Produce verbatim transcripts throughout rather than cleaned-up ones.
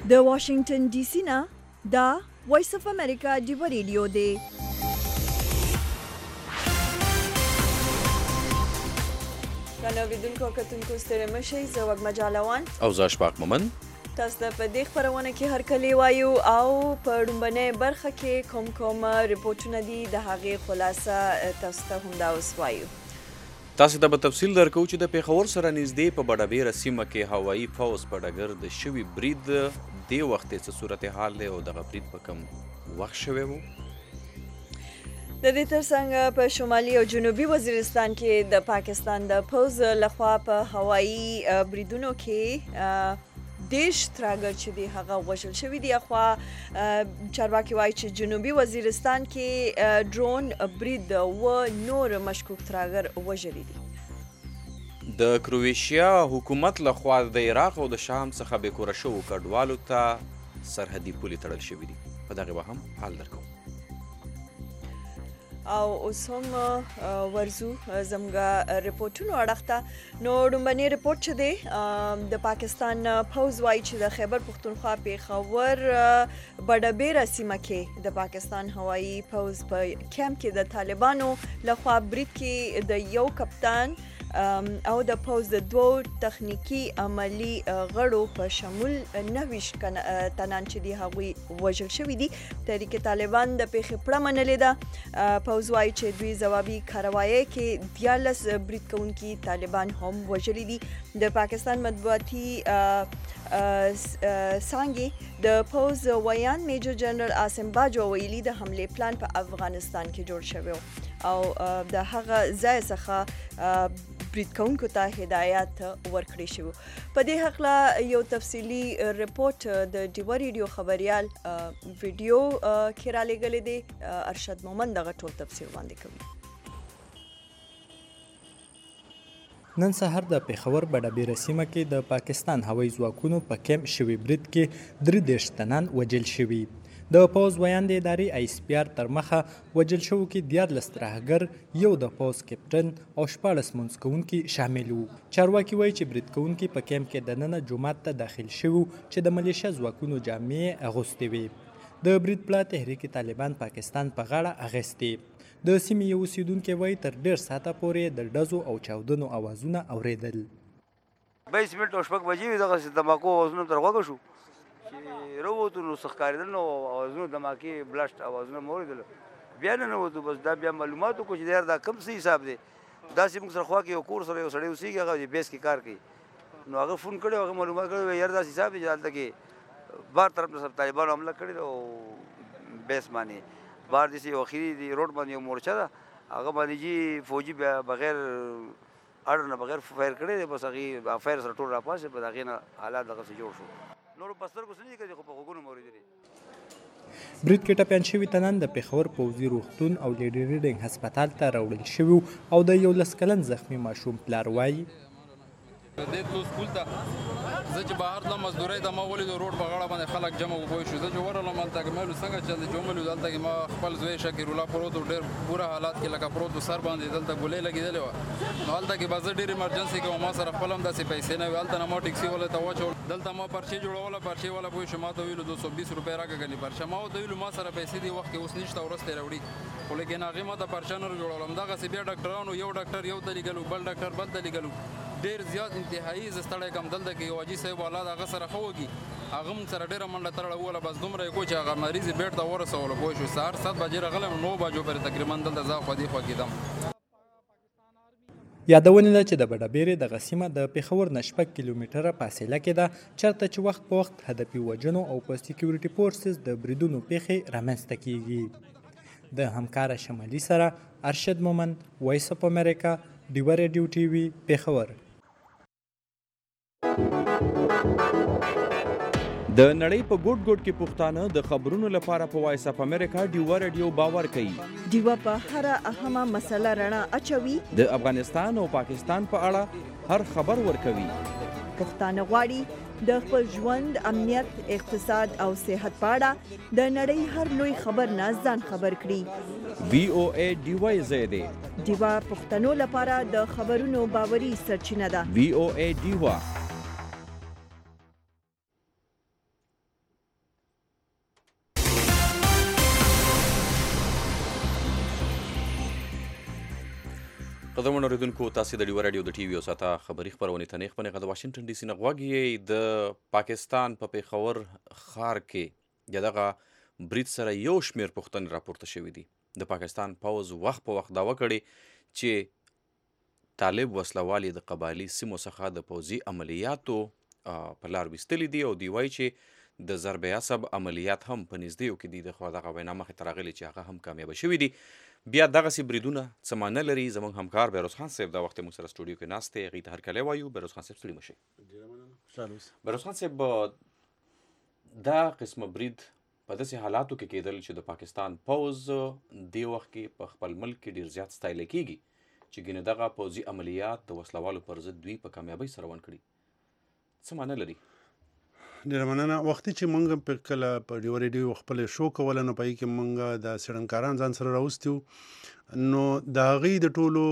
د واشنگټن ډي سي نه دا وایس اف امریکا ډیو ریډیو دی. ګرانو اوریدونکو او کتونکو ستړي مشئ، زه وږمه جالوان او زه اشفاق مومن. تاسو ته په دې خپرونه کې هرکلی وایو او په لومړنۍ برخه کې کوم کوم ریپورټونه دي د هغې خلاصه تاسو ته همدا اوس وایو. تاسو ته به تفصیل درکو چې د پېښور سره نږدې په بډابیره سیمه کې هوایي پوځ په ډګر د شوي برید دې وخت څه صورتحال دی او دغه برید په کوم وخت شوی و. د دې ترڅنګ په شمالي او جنوبي وزیرستان کې د پاکستان د پوځ لخوا په هوایي بریدونو کې دیش تراګر چې دی هغه وژل شوي دي. اخوا چارواکي وایي چې جنوبي وزیرستان کې ډرون برید و نور مشکوک تراګر وژلي دي. د کرویشیا حکومت لخوا د عراق او د شام څخه بېکوره شوو کډوالو ته سرحدي پولې تړل شوي دي. په دغې به هم حال درکوو. او اوس هم ورزو زموږ ریپورټونو اړخ ته. نو لومړنی ریپورټ چې دی د پاکستان پوځ وایي چې د خیبر پښتونخوا پېښور بډابیره سیمه کې د پاکستان هوایي پوځ په کیمپ کې د طالبانو لخوا برید کې د یو کپتان او د پوځ د دوو تخنیکي عملي غړو په شمول نهه ویشت تنان چې دي هغوی وژل شوي دي. تحریک طالبان د پیښې پړه منلې ده. پوځ وایي چې دوی ځوابي کاروایۍ کې دیارلس برید کوونکي طالبان هم وژلي دي. د پاکستان مطبوعاتي څانګې د پوځ ویان میجر جنرال عاصم باجو ویلي د حملې پلان په افغانستان کې جوړ شوی او د هغه ځای څخه برید کوونکو ته هدایات ورکړي شوي. په دې هکله یو تفصیلي ریپورټ د ډیو ریډیو خبریال ویډیو کې رالیږلی دی. ارشد مومن دغه ټول تفسیر وړاندې کوي. نن سهار د پېښور بډابیره سیمه کې د پاکستان هوایي ځواکونو په کیمپ شوي برید کې درې دېرش تنان وژل شوي. د پوځ ویان د ادارې آی اس پی آر تر مخه وژل شوو کې دیارلس ترهګر، یو د پوځ کپټن او شپاړس منځ کوونکي شامل وو. چارواکي وایي چې برید کوونکي په کیمپ کې دننه جومات ته داخل شوي چې د ملیشه ځواکونو جامې اغوستې وې. د برید پله تحریک طالبان پاکستان په غاړه اخیستې. د سیمې یو اوسیدونکی وایي تر ډېر ساعته پورې د ډزو او چاودنو اوازونه اورېدل. بیس منټ او شپږ بجې وې دغسې دماکو اوازونه تر غوږه شو چې راووتو نو څه ښکارېدل نو اوازونه دماکې بلشت اوازونه مو اورېدل. بیا نه ننوتو بس دا بیا معلومات وکړو چې یار دا کوم څه حساب دی. داسې موږ سره خوا کې یو کور سره یو سړی اوسېږي هغه بیس کې کار کوي نو هغه فون کړی هغه معلومات کړی یار داسې حساب دی چې هلته کې بار طرف نه سب طالبانو حمله کړې ده او بیس باندې بار داسې یو اخري دی روډ باندې یو مورچه ده هغه باندې جي فوجي بغیر اډر نه بغیر فایر کړی دی. بس هغې فایر سره ټول راپاسې په هغې نه حالات دغسې جوړ شو. نورو په سترګو څه نه دي کړي خو په غوږونو مو اورېدلي. برید کې ټپیان شوي تنان د پېښور پوځي روغتون او لیډي ریډینګ هسپتال ته راوړل شوي او د یولس کلن زخمي ماشوم پلار وایي دې تلو سکول ته زه چې بهر تلم مزدورۍ ته ما ولیدو روډ په غاړه باندې خلک جمع وپوه شو. زه چې ورغلم هلته کې مې ویلو څنګه چل دی چې ومې ولیدو هلته کې ما خپل زوی شکیرالله پروت و ډېر بوره حالات کې لکه پروت و سر باندې دلته ګولۍ لګېدلې وه. نو هلته کې به زه ډېر ایمرجنسي کې وم ما سره خپل هم داسې پیسې نه وې. هلته نه ما ټکسي والا ته واچول دلته ما پرچې جوړوله پرچې والا پوه شو ما ته ویلو دو سو بیس روپۍ راکړه ګنې پرچه. ما ورته ویلو ما سره پیسې دي وخت کې اوس نشته ورسته یې راوړي خو لیکن هغې ما ته پرچه نه جوړولم. دغسې بیا ډاکټرانو یو ډاکټر یو ته لېږلو بل ډاکټر بل ته لېږلو ډېر زیات انتهایي زه ستړی کم. دلته کې یو حاجي صاحب والا د هغه سره ښه وږي هغه موږ سره ډېره منډه تړله ووله بس دومره یې کړو چې هغه مریض یې بیډ ته ورسولو پوه شو. سهار سات بجې راغلی نو بجو پورې تقریبا دلته زه خوا دې خوا کېدم. یادونه ده چې د بډابیرې دغه سیمه د پېښور نه شپږ کیلومتره فاصله کې ده چېرته چې وخت په وخت هدفي وژنو او په سیکیورټي فورسز د بریدونو پیښې رامنځته کیږي. د همکاره شمالي سره ارشد مومن، وایس اف امریکا، ډیو ریډیو ټي وي، پېښور. د نړۍ په ګوټ ګوټ کې پښتانه د خبرونو لپاره په وایس اف امریکا ډیو ریډیو باور کوي. ډیو په هر اهمه مسله رڼا اچوي. د افغانستان او پاکستان په اړه هر خبر ورکوي. پښتانه غواړي د خپل ژوند، امنیت، اقتصاد او صحت په اړه د نړۍ هر لوی خبر نه ځان خبر کړي. وی او ای ډیو زه دی. ډیو پښتنو لپاره د خبرونو باوري سرچینه ده. وی او ای ډیو قدرمن اوریدونکو تاسو د ډیو رادیو د ټي وي او ساته خبري خبرونه ته نه خبرې غږ د واشنگټن ډي سي نه غوږی د پاکستان په پیښور ښار کې دغه برید سره یو شمیر پوښتنې راپورته شوې دي. د پاکستان پوز وخت په وخت دعوه کړې چې طالب وسلوالې د قبایلي سیمو څخه د پوځي عملیاتو په لار ویستلي دي او دی وایي چې د ضرب عصب عملیات هم په نږدې کې دي. د خو دغه وینا مخې ته راغلي چې هغه هم کامیابه شوي دي. بیا دغسې بریدونه څه معنی لري؟ زموږ همکار بهروز خان صاحب دا وخت موږ سره سټوډیو کې ناست دی، هغې ته هرکلی وایو. بهروز خان صاحب ستړي مه شئ. بهروز خان صاحب دا قسمه برید په داسې حالاتو کې کېدل چې د پاکستان پوځ دې وخت کې په خپل ملک کې ډېر زیات ستایلی کېږي چې ګینې دغه پوځي عملیات د وسلوالو پر ضد دوی په کامیابۍ سره ون کړي. څه معنی لري؟ ډېره مننه. وختي چې موږ په کله په ډیو ریډیو خپل شو کوله نو په هغې کې موږ د څېړنکاران ځان سره راوستي وو، نو د هغې د ټولو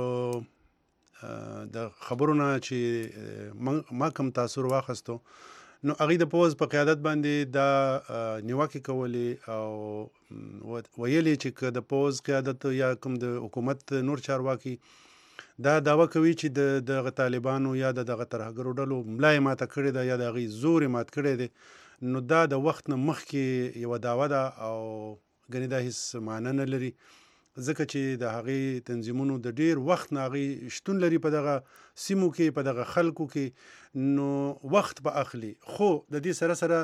د خبرو نه چې ما کوم تاثر واخیستو نو هغې د پوځ په قیادت باندې دا نیوکې کولې او ویلې چې که د پوځ قیادت یا کوم د حکومت نور چارواکي دا دعوه کوي چې د دغه طالبانو یا د دغه ترهګرو ډلو ملا یې ماته کړې ده یا د هغې زور یې مات کړی دی، نو دا د وخت نه مخکې یوه دعوه ده او ګنې دا هېڅ معنی نه لري، ځکه چې د هغې تنظیمونو د ډېر وخت نه هغې شتون لري په دغه سیمو کې، په دغه خلکو کې، نو وخت به اخلي. خو د دې سره سره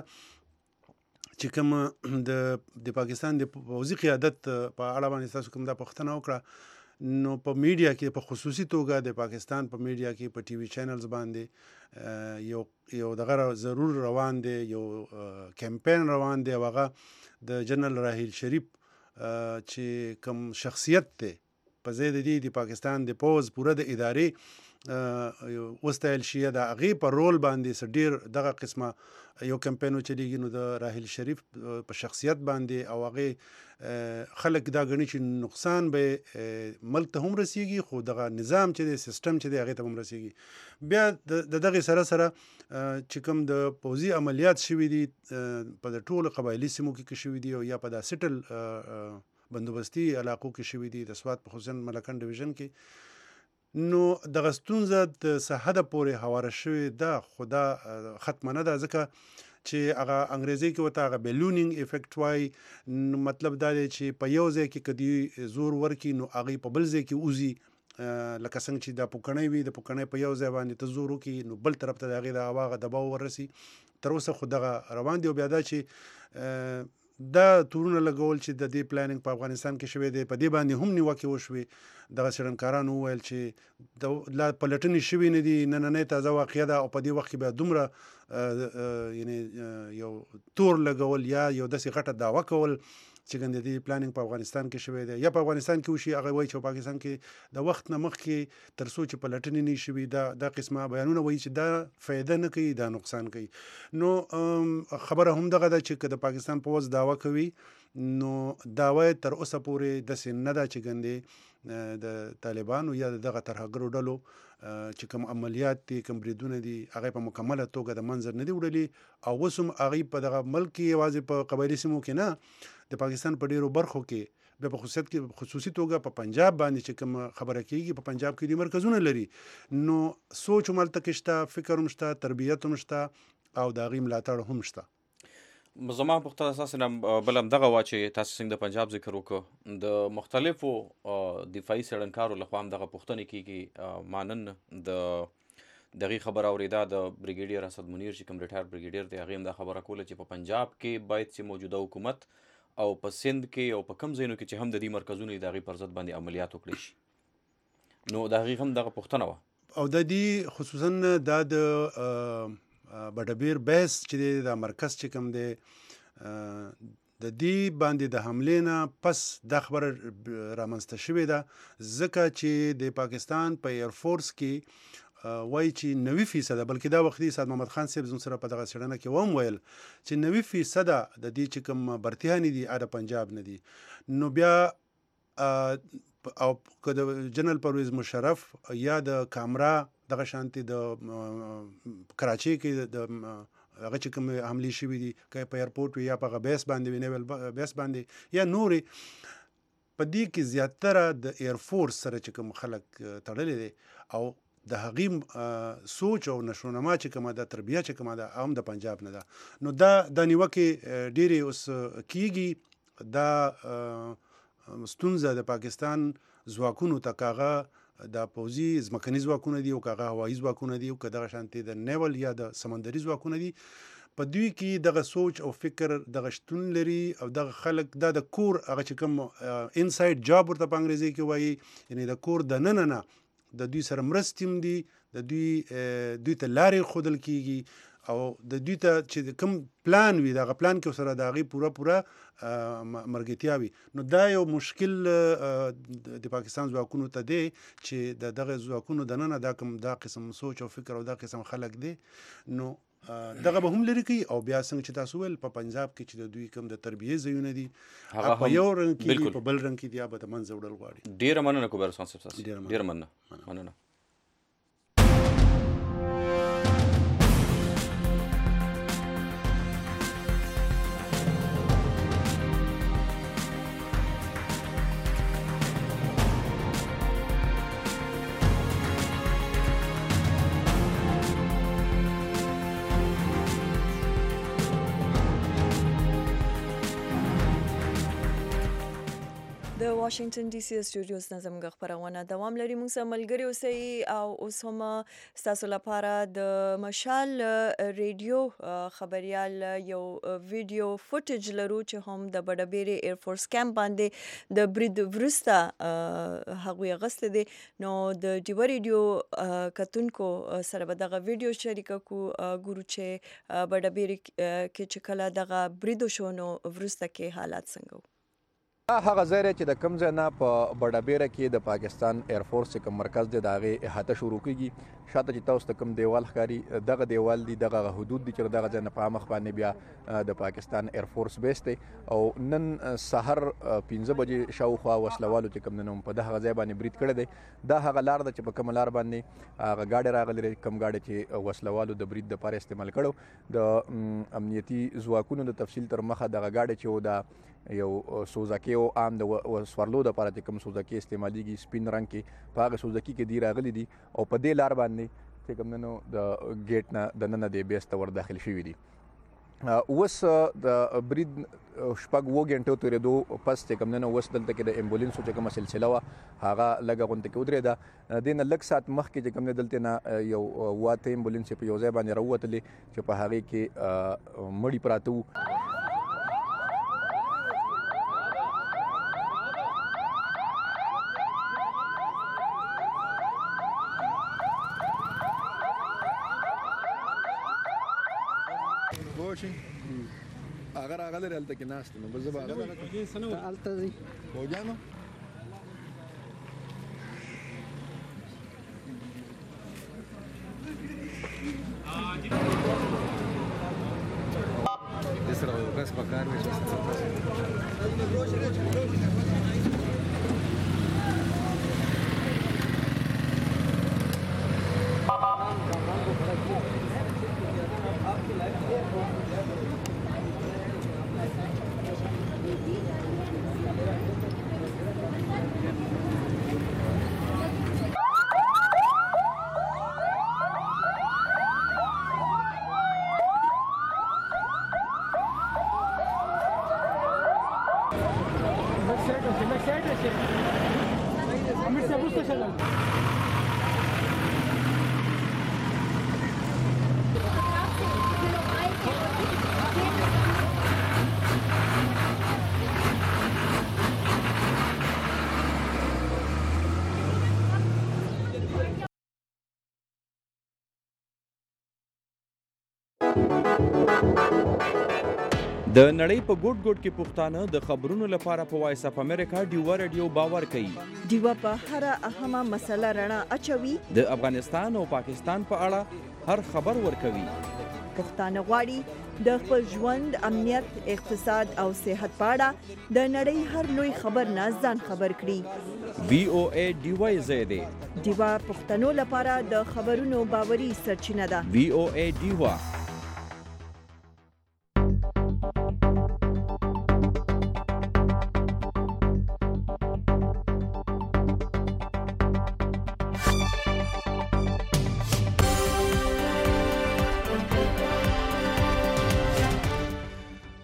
چې کوم د د پاکستان د پوځي قیادت په اړه باندې تاسو کوم دا پوښتنه وکړه، نو په میډیا کې په خصوصي توګه د پاکستان په میډیا کې په ټي وي چینلز باندې یو یو دغه ضرور روان دی، یو کمپین روان دی او هغه د جنرال راحیل شریف چې کوم شخصیت دی په ځای د دې د پاکستان د پوځ پوره د ادارې وستایل شي د هغې په رول باندې څه ډېر دغه قسمه یو کمپین وچلېږي، نو د راحیل شریف په شخصیت باندې او هغې خلک دا ګڼي چې نقصان به ملک ته هم رسیږي، خو دغه نظام چې دی سیستم چې دی هغې ته هم رسیږي. بیا د دغې سره سره چې کوم د پوځي عملیات شوي دي په د ټولو قبایلي سیمو کې شوي دي او یا په دا سیټل بندوبستي علاقو کې شوي دي د سوات په خصوصا ملکن ډویژن کې، نو دغه ستونزه د څه حده پورې هواره شوې ده، خو دا ختمه نه ده، ځکه چې هغه انګریزي کې ورته هغه بیلونینګ افیکټ وایي. نو مطلب دا دی چې په یو ځای کې که دوی زور ورکړي نو هغې په بل ځای کې وځي، لکه څنګه چې دا پوکڼۍ وي، د پوکڼۍ په یو ځای باندې ته زور وکړي نو بل طرف ته د هغې د هوا هغه دباو وررسي. تر اوسه خو دغه روان دی. او بیا دا چې دا تورونه لګول چې د دې پلانینګ په افغانستان کې شوی دی، په دې باندې هم نیوکې وشوې. دغه څېړنکارانو وویل چې د لا پلټنې شوي نه دي، نننۍ تازه واقعه ده او په دې وخت کې بیا دومره یعنې یو تور لګول یا یو داسې غټه دعوه کول چې ګنې د دې پلانینګ په افغانستان کې شوی دی یا په افغانستان کې وشي، هغه وایي چې په پاکستان کې د وخت نه مخکې تر څو چې پلټنې نه شوي دا دا قسمه بیانونه وایي چې دا فایده نه کوي، دا نقصان کوي. نو خبره هم دغه ده چې که د پاکستان پوځ دعوه کوي نو دعوه تر اوسه پورې داسې نه ده چې ګندې د طالبانو یا دغه ترهګرو ډلو چې کوم عملیات دي کوم بریدونه دي هغه په مکمله توګه د منځر نه دي وړلي، او اوس هم هغې په دغه ملک کې یوازې په قبایلي سیمو کې نه، د پاکستان په ډېرو برخو کې بیا په خصوصیت کې خصوصي توګه په پنجاب باندې چې کوم خبره کېږي، په پنجاب کې دوی مرکزونه لري، نو سوچ هم هلته کې شته، فکر هم شته، تربیت هم شته او د هغې ملاتړ هم شته. زما پوښتنه ستاسې نه بل همدغه وه چې تاسو څنګه د پنجاب ذکر وکړو، د مختلفو دفاعي څېړنکارو لخوا همدغه پوښتنې کېږي. مانن د دغې خبره اورېده د بریګیډیر اسد منیر چې کوم ریټایر بریګیډیر دی، هغې هم دا خبره کوله چې په پنجاب کې باید چې موجوده حکومت او په سند کې او په کوم ځایونو کې چې هم د دې مرکزونه د هغې پر ضد باندې عملیات وکړی شي. نو د هغې هم دغه پوښتنه وه او د دې خصوصا دا د بډبیر بیس چې دی دا مرکز چې کوم دی د دې باندې د حملې نه پس دا خبره رامنځته شوې ده، ځکه چې د پاکستان په ایرفورس کې وایي چې نوي فیصده بلکې دا وختي سعد محمد خان صاحب زموږ سره په دغه څېړنه کې هم ویل چې نوي فیصده د دې چې کوم برتیانې دي هغه د پنجاب نه دي. نو بیا او که د جنرال پرویز مشرف یا د کامرا دغه شانتي د کراچۍ کې د هغه چې کوم حملې شوي دي که په ایرپورټ وي یا په هغه بیس باندې وي نیول بیس باندې یا نورې، په دې کې زیاتره د ایرفورس سره چې کوم خلک تړلي دي او د هغې سوچ او نشونما چې کومه ده تربیه چې کومه ده هم د پنجاب نه ده. نو دا د نیوکې ډېرې اوس کیږي. دا ستونزه د پاکستان ځواکونو ته کاغه د پوځي ځمکني ځواکونه دي او کاغه هوایي ځواکونه دي او که دغه شانتې د نیول یا د سمندري ځواکونه دي، په دوی کې دغه سوچ او فکر دغه شتون لري او دغه خلک دا د کور هغه چې کوم انساید جاب ورته په انګریزي کې وایي، یعنې د کور د ننه نه د دوی سره مرستې هم دي، د دوی دوی ته لارې ښودل کېږي او د دوی ته چې کوم پلان وي دغه پلان کې سره د هغې پوره پوره مرګتیا وي. نو دا یو مشکل د پاکستان ځواکونو ته دی چې د دغه ځواکونو دننه دا کوم دا قسم سوچ او فکر او دا قسم خلک دی. نو دغه به هم لري کوي او بیا څنګه چې تاسو ویل په پنجاب کې چې د دوی کوم د تربیې ځایونه دي په یو رنګ کې دي په بل رنګ کې دي یا به د منځه وړل غواړي. ډېره مننه کوبر عثمان صاحب، ډېره مننه مننه. د واشنگټن ډي سي سټوډیوز نه زموږ خپرونه دوام لري. موږ سره ملګري اوسئ او اوس هم ستاسو لپاره د مشال ریډیو خبريال یو ویډیو فوټیج لرو چې هم د بډبېرې ایرفورس کیمپ باندې د برید وروسته هغوی اغوستی دی. نو د ډیوه ریډیو کتونکو سره به دغه ویډیو شریکه کړو، ګورو چې بډبېرې کې چې کله دغه برید وشو نو وروسته کې حالات څنګه وو. هغه ځای چې د کوم ځای نه په بډابیره کې د پاکستان ایرفورس چې کوم مرکز دی د هغې احاطه شروع کېږي. شاته چې تاسو ته کوم دیوال ښکاري دغه دیوال دی، دغه حدود دي چې دغه ځای نه په مخ باندې بیا د پاکستان ایرفورس بیس دی. او نن سحر پنځه بجې شاوخوا وسلوالو چې کوم نن په دغه ځای باندې برید کړی دی. دا هغه لار ده چې په کومه لار باندې هغه ګاډې راغلې کوم ګاډې چې وسلوالو د برید دپاره استعمال کړو. د امنیتي ځواکونو د تفصیل تر مخه دغه ګاډې چې و دا یو سوزاکي او عام د سوارلو دپاره چې کوم سوزاکي استعمالیږي سپین رنګ کې، په هغه سوزاکي کې دی راغلي دي او په دې لار باندې چې کوم نن د ګیټ نه دننه د بیس ته ور داخل شوي دي. اوس د برید شپږ اووه غنټو تېرېدو پس چې کوم نن اوس دلته کې د امبولینسو چې کومه سلسله وه هغه لږه غونډه کې ودرېده. دې نه لږ ساعت مخکې چې کوم نه دلته نه یو واته امبولینس په یو ځای باندې راووتلې چې په هغې کې مړي پراته وو. اگر راغلی هلته کې ناست نو به زه به هغه هلته ځي فوجیانو دې سره یو کس په کار وي چې د نړۍ په ګوټ ګوټ کې پښتانه د خبرونو لپاره په وایس اف امریکا ډیوه رادیو باور کوي. ډیوه په هر اهمه مسله رڼا اچوي، د افغانستان او پاکستان په اړه هر خبر ورکوي. پښتانه غواړي د خپل ژوند، امنیت، اقتصاد او صحت په اړه د نړۍ هر لوی خبر نه ځان خبر کړي. وی او ای ډیوه زیاده ډیوه پښتنو لپاره د خبرونو باوري سرچینه ده. وی او ای ډیوه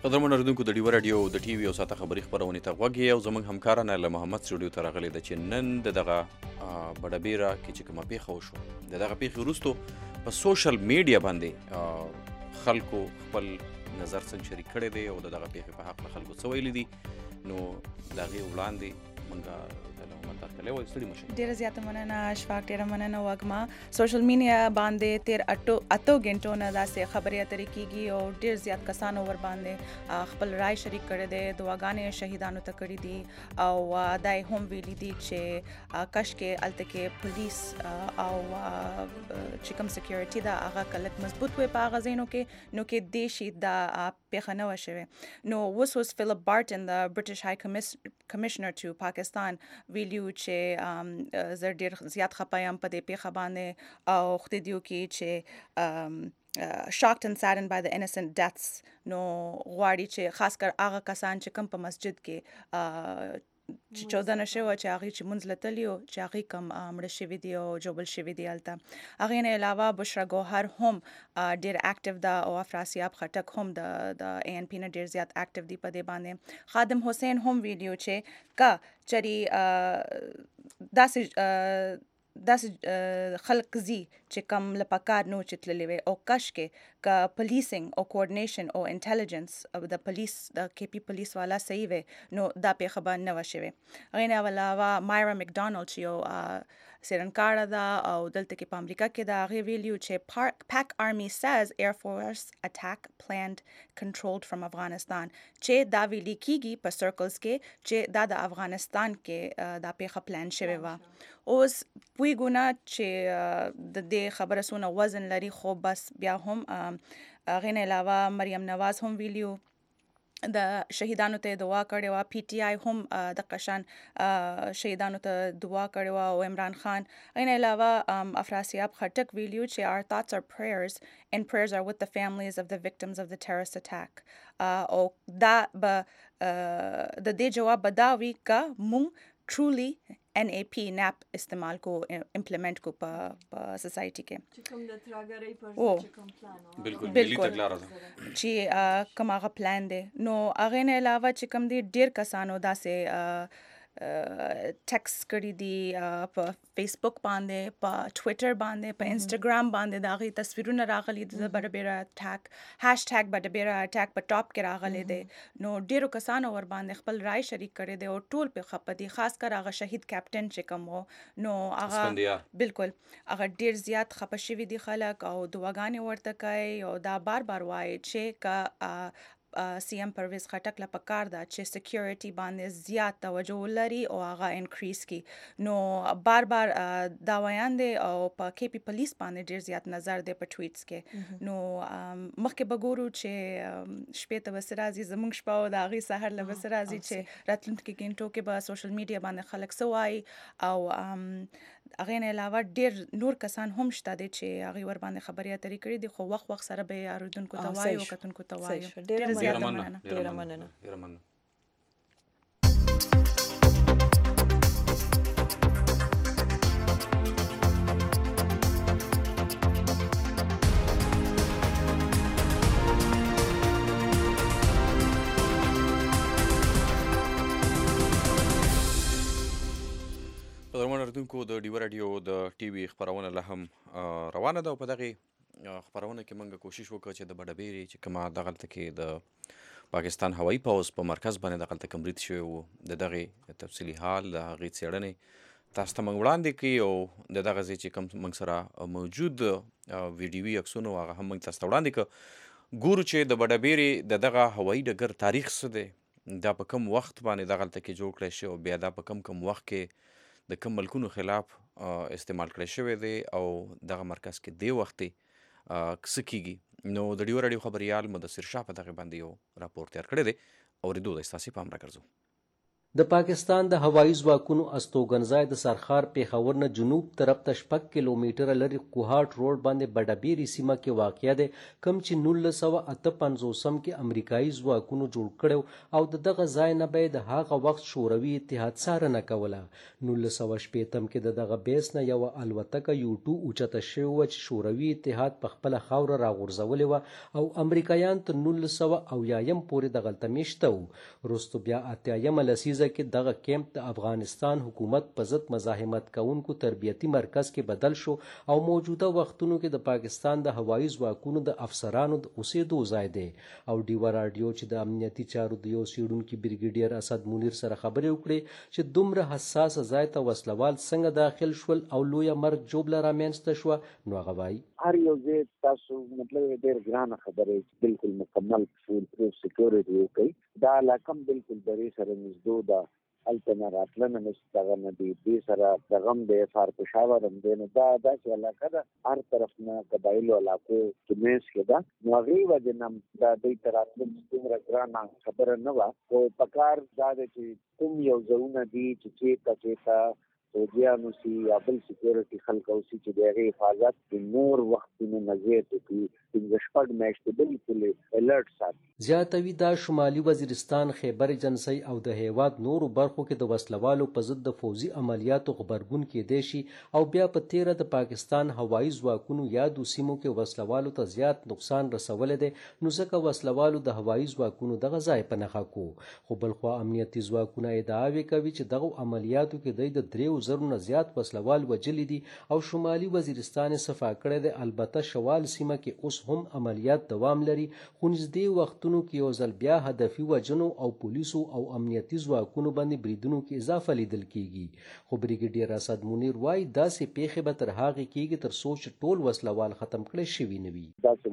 قدرمن اردوونکو د ډیو رادیو د ټي وي او ساته خبري خبرونه ته غوږی او زمونږ همکار نه محمد سټوډیو ته راغلی د چې نن د دغه بډبیره کې چې کومه پیښه وشو د دغه پیښې وروسته په سوشل میډیا باندې خلکو خپل نظر څنګه شریک کړی دی او د دغه پیښې په حق له خلکو څه ویلي دي نو د هغې وړاندې موږ ډیره زیاته مننه اشفاق، ډیره مننه وږمه. سوشل میډیا باندې تیر اټو اتو غنټو نه داسې خبرې اترې کیږي او ډیر زیات کسانو ور باندې خپل رائے شریک کړي دي، دعاګانې شهیدانو ته کړي دي او دای هم ویلي دي چې کش کې الته کې پولیس او چې کوم سکیورټي دا هغه کلک مضبوط وي په هغه ځینو کې نو کې دیشي دا پیښه نه وشوي. نو اوس اوس فیلپ بارټن د برټش های کمیشنر ټو پاکستان ویلیو چې زه ډیر زیات خپه یم په دې پیښه باندې او خدای دیو کې چې shocked and saddened by the innocent deaths. نو غواړي چې خاص کر هغه کسان چې کوم په مسجد کې چې چودنه شوه چې هغې چې مونځ له تلي و چې هغې کوم مړه شوي دي او جوبل شوي دي هلته. هغې نه علاوه بشرا ګوهر هم ډېر اکټیو ده او افراسیاب خټک هم د د اے این پی نه ډېر زیات اکټیو دي په دې باندې. خادم حسین هم ویډیو چې که چرې داسې داسې خلق زی چې کم لپکار نو چې تللی وي او کش کې که پولیسنګ او کوارډینیشن او انټیلیجنس او د پولیس د کې پی پولیس والا صحیح وي نو دا پیښه به نه وه شوې. هغې نه علاوه مایرا مکډانلډ چې یو سیرنکاړه ده او دلته کې په امریکا کې ده، هغې ویلي چې پاک آرمي says Air Force attack planned controlled from Afghanistan چې دا ویلي کېږي په سرکلز کې چې دا د افغانستان کې دا پیښه پلان شوې وه. اوس پوهېږو نه چې د دې خبره څونه وزن لري خو بس بیا هم هغې نه علاوه مریم نواز هم ویلیو د شهیدانو ته دعا کړې وه، پی ټي آی هم د قشان شهیدانو ته دعا کړې وه او عمران خان. هغې نه علاوه افراسیاب خټک ویلیو چې our thoughts are prayers and prayers are with the families of the victims of the terrorist attack. او دا به د دې جواب به دا وي که مونږ truly ان ای پی ناپ استعمال کو امپلیمنٹ کو په سوسایټي کې چې کوم د تراګرۍ پر چې کوم پلان بالکل بالکل چې کوم هغه پلان دی. نو هغې نه علاوه چې کوم دی ډیر کسانو داسې ټیکس کړي دي په فیسبوک باندې، په ټویټر باندې، په انسټاګرام باندې د هغې تصویرونه راغلي دي د بډبیره اټیک، هیش ټیګ بډبیره اټیک په ټاپ کې راغلی دی. نو ډیرو کسانو ور باندې خپل رائے شریک کړی دی او ټول پې خپه دي، خاص کر هغه شهید کیپټن چې کوم و نو هغه بالکل هغه ډیر زیات خپه شوي دي خلک او دعاګانې ورته کوي او دا بار بار وایي چې که سی ایم پرویز خټک له پکار ده چې سکیورټي باندې زیات توجه ولري او هغه انکریز کی. نو بار بار دا ویان دی او په کې پی پولیس باندې ډیر زیات نظر دی په ټویټس کې. نو مخکې به ګورو چې شپې ته بس راځي زموږ شپه او د هغې سهار له بس راځي چې راتلونکي ګنټو کې به سوشل میډیا باندې خلک څه وایي او هغې نه علاوه ډیر نور کسان هم شته دي چې هغې ور باندې خبرې اترې کړي دي خو وخت وخت سره به یې اورېدونکو ته وایو او کتونکو ته وایو. ډیره ډیره مننه ډیره مننه. ډیره مننه. قدرمن اردوونکو د ډیو رادیو د ټي وي خپرونه لا هم روانه ده او په دغې خپرونه کې موږ کوشش وکړو چې د بډبیرې چې کومه دغلته کې د پاکستان هوایي پوځ په مرکز باندې دغلته کوم برید شوی و د دغې تفصیلي حال د هغې څېړنې تاسو ته موږ وړاندې کړي او د دغه ځای چې کوم موږ سره موجود ویډیوي عکسونه هغه هم موږ تاسو ته وړاندې کړو. ګورو چې د بډبیرې د دغه هوایي ډګر تاریخ څه دی، دا په کوم وخت باندې دغلته کې جوړ کړی شوی او بیا دا په کوم کوم وخت کې د کوم ملکونو خلاف استعمال کړی شوی دی او دغه مرکز کې دې وخت څه کیږي. نو د ډیو رادیو خبریال مدثر شاه په دغه باندې یو راپور تیار کړی دی، اورېدو دی ستاسې پام راګرځو. د پاکستان د هوایي ځواکونو استوګنځای د سرخار پیښور نه جنوب طرف ته شپږ کیلومتره لرې کوهاټ روډ باندې بډبیري سیمه کې واقع دی، کوم چې نولس سوه اته پنځوسم کې امریکایي ځواکونو جوړ کړی او د دغه ځای نه به یې د هغه وخت شوروي اتحاد څارنه کوله. نولس سوه شپېتم کې د دغه بیس نه یوه الوتکه یو ټو اوچته شوې وه چې شوروي اتحاد په خپله خاوره راغورځولې وه او امریکایان تر نولس سوه اویایم پورې دغلته میشته وو. وروستو بیا اتیایمه لسیزه کې دغه کیمپ د افغانستان حکومت په ضد مزاحمت کوونکو تربیتي مرکز کې بدل شو او موجوده وختونو کې د پاکستان د هوایي ځواکونو د افسرانو د اوسېدو ځای دی. او ډیوه راډیو چې د امنیتي چارو د یو څېړونکي بریګیډیر اسد منیر سره خبرې وکړې چې دومره حساسه ځای ته وسلوال څنګه داخل شول او لویه مرګ جوړه رامنځته شوه، نو هغه وایي هر یو ځای تاسو مطلب ډېر ګرانه خبره چې بالکل مکمل فول پروف سکیورټي وکړي. دا علاقه بالکل درې سره نږدې ده، هلته نه راتلنه نشته، دغه نه دی دې سره دغه هم دی فار پېښور هم دی. نو دا داسې علاقه ده هر طرف نه قبایلو علاقو کې منځ کې ده. نو هغې وجې نه دا دوی ته راتلل دومره ګرانه خبره نه وه. خو پکار دا ده چې کوم یو ځایونه دي چې چېرته چېرته فوجیانو سي یا بل سکیورټي خلک اوسي چې د هغې حفاظت کې نور وختونه نه زیات وکړي، پنځه شپږ میاشتې بالکل الرټ ساتي. زیاتوي دا شمالي وزیرستان، خیبر جنسۍ او د هیواد نورو برخو کې د وسلوالو په ضد د فوزي عملیاتو غبرګون کېدی شي او بیا په تیره د پاکستان هوایي ځواکونو یادو سیمو کې وسلوالو ته زیات نقصان رسولی دی، نو ځکه وسلوالو د هوایي ځواکونو دغه ځای په نښه کو. خو بلخوا امنیتي ځواکونه ادعاوې کوي چې دغو عملیاتو کې دوی د دریو زرو نه زیات وسلوال وجلي دي او شمالي وزیرستان یې صفا کړی دی. البته شوال سیمه کې اوس هم عملیات دوام لري، خو نږدې وختونو کې یو ځل بیا هدفي وژنو او پولیسو او امنیتي ځواکونو باندې بریدونو کې اضافه لیدل کیږي. خو بریګیډیر اسد منیر وایي داسې پیښې به تر هغې کیږي تر څو چې ټول وسلوال ختم کړی شوي نه وي. داسې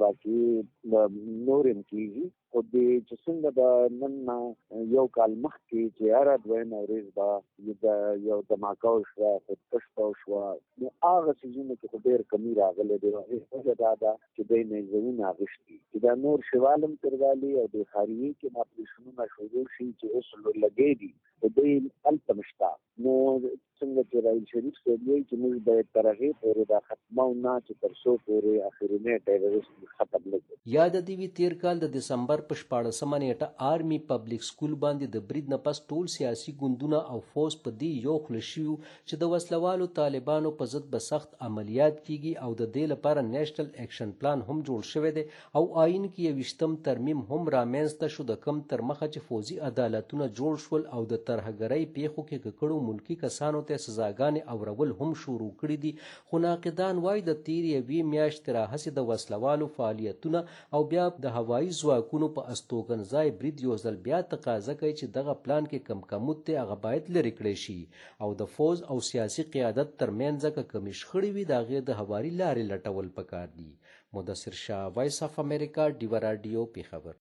واقعي نور هم کیږي، خو د چې څنګه د نن یو کال مخکې چې هره دویمه ورځ به د یو دماکه وشوه، خودکشي وشوه، نو هغه څیزونو کې خو ډېر کمی راغلی دی. وجه دا ده چې دوی نیزونه اخیستي چې دا نور شوال هم تروالي او د خاریې کې اپریشنونه شروع شي چې اوس لګې دي خو دوی هلته نشته. نو څنګه چې رئیس شریف صاحب وایي چې موږ باید تر هغې پورې دا ختمو نه چې تر څو پورې اخرنی ټیرریست ختم نه کړي. یاد دې وي تېر کال د دسمبر په شپاړسمه نیټه آرمي پبلک سکول باندې د برید نه پس ټول سیاسي ګوندونه او فوز په دې یو خوله شوي چې د وسلوالو طالبانو په ضد به سخت عملیات کیږي او د دې لپاره نیشنل ایکشن پلان هم جوړ شوی دی او آئین کې یویشتم ترمیم هم رامنځته شو، د کم تر مخه چې فوزي عدالتونه جوړ شول او د ترهګرۍ پیښو کې ککړو ملکي کسانو ته سزاګانې اورول هم شروع کړي دي. خو ناقدان وایي د تېرې یوې میاشتې راهیسې د وسلوالو فعالیتونه او بیا د هوایي ځواکونو په استوګنځای برید یو ځل بیا تقاضا کوي چې دغه پلان کې کم کمود دی هغه باید لرې کړی شي او د فوز او سیاسي قیادت ترمنځ که کمې شخړې وي د هغې د هواري لارې لټول پکار دي. مدثر شاه، وایس اف امریکا، ډیوه راډیو، پیښور.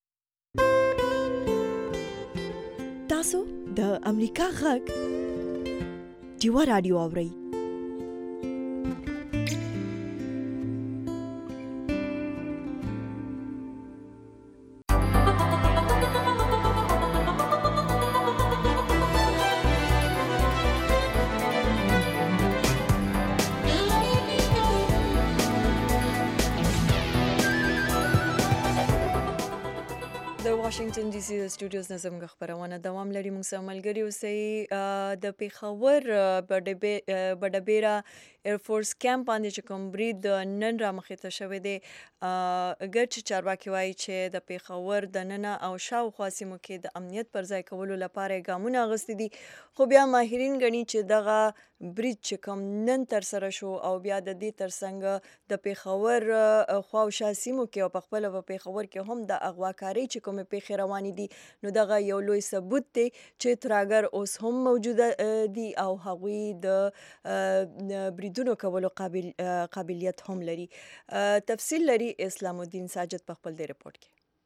تاسو د امریکا غږ ډیوه راډیو اورئ. واشنگټن ډي سي سټوډیوز نه زموږ خبرونه دوام لري. موږ سره ملګري اوسئ. د پیښور بډبیره ایرفورس کیمپ باندې چې کوم برید نن رامخې ته شوی دی، ګرد چې چارواکي وایي چې د پیښور د ننه او شاوخوا سیمو کې د امنیت پر ځای کولو لپاره یې ګامونه اخیستي دي، خو بیا ماهرین ګڼي چې دغه برید چې کوم نن ترسره شو او بیا د دې ترڅنګ د پیښور خوا او شا سیمو کې او په خپله په پیښور کې هم د اغواکارۍ چې کومې پیښې روانې دي، نو دغه یو لوی ثبوت دی چې ترهګر اوس هم موجوده دي او هغوی د بریدونو کولو قابل قابلیت هم لري. تفصیل لري اسلام الدین ساجد په خپل دې رپورټ کې.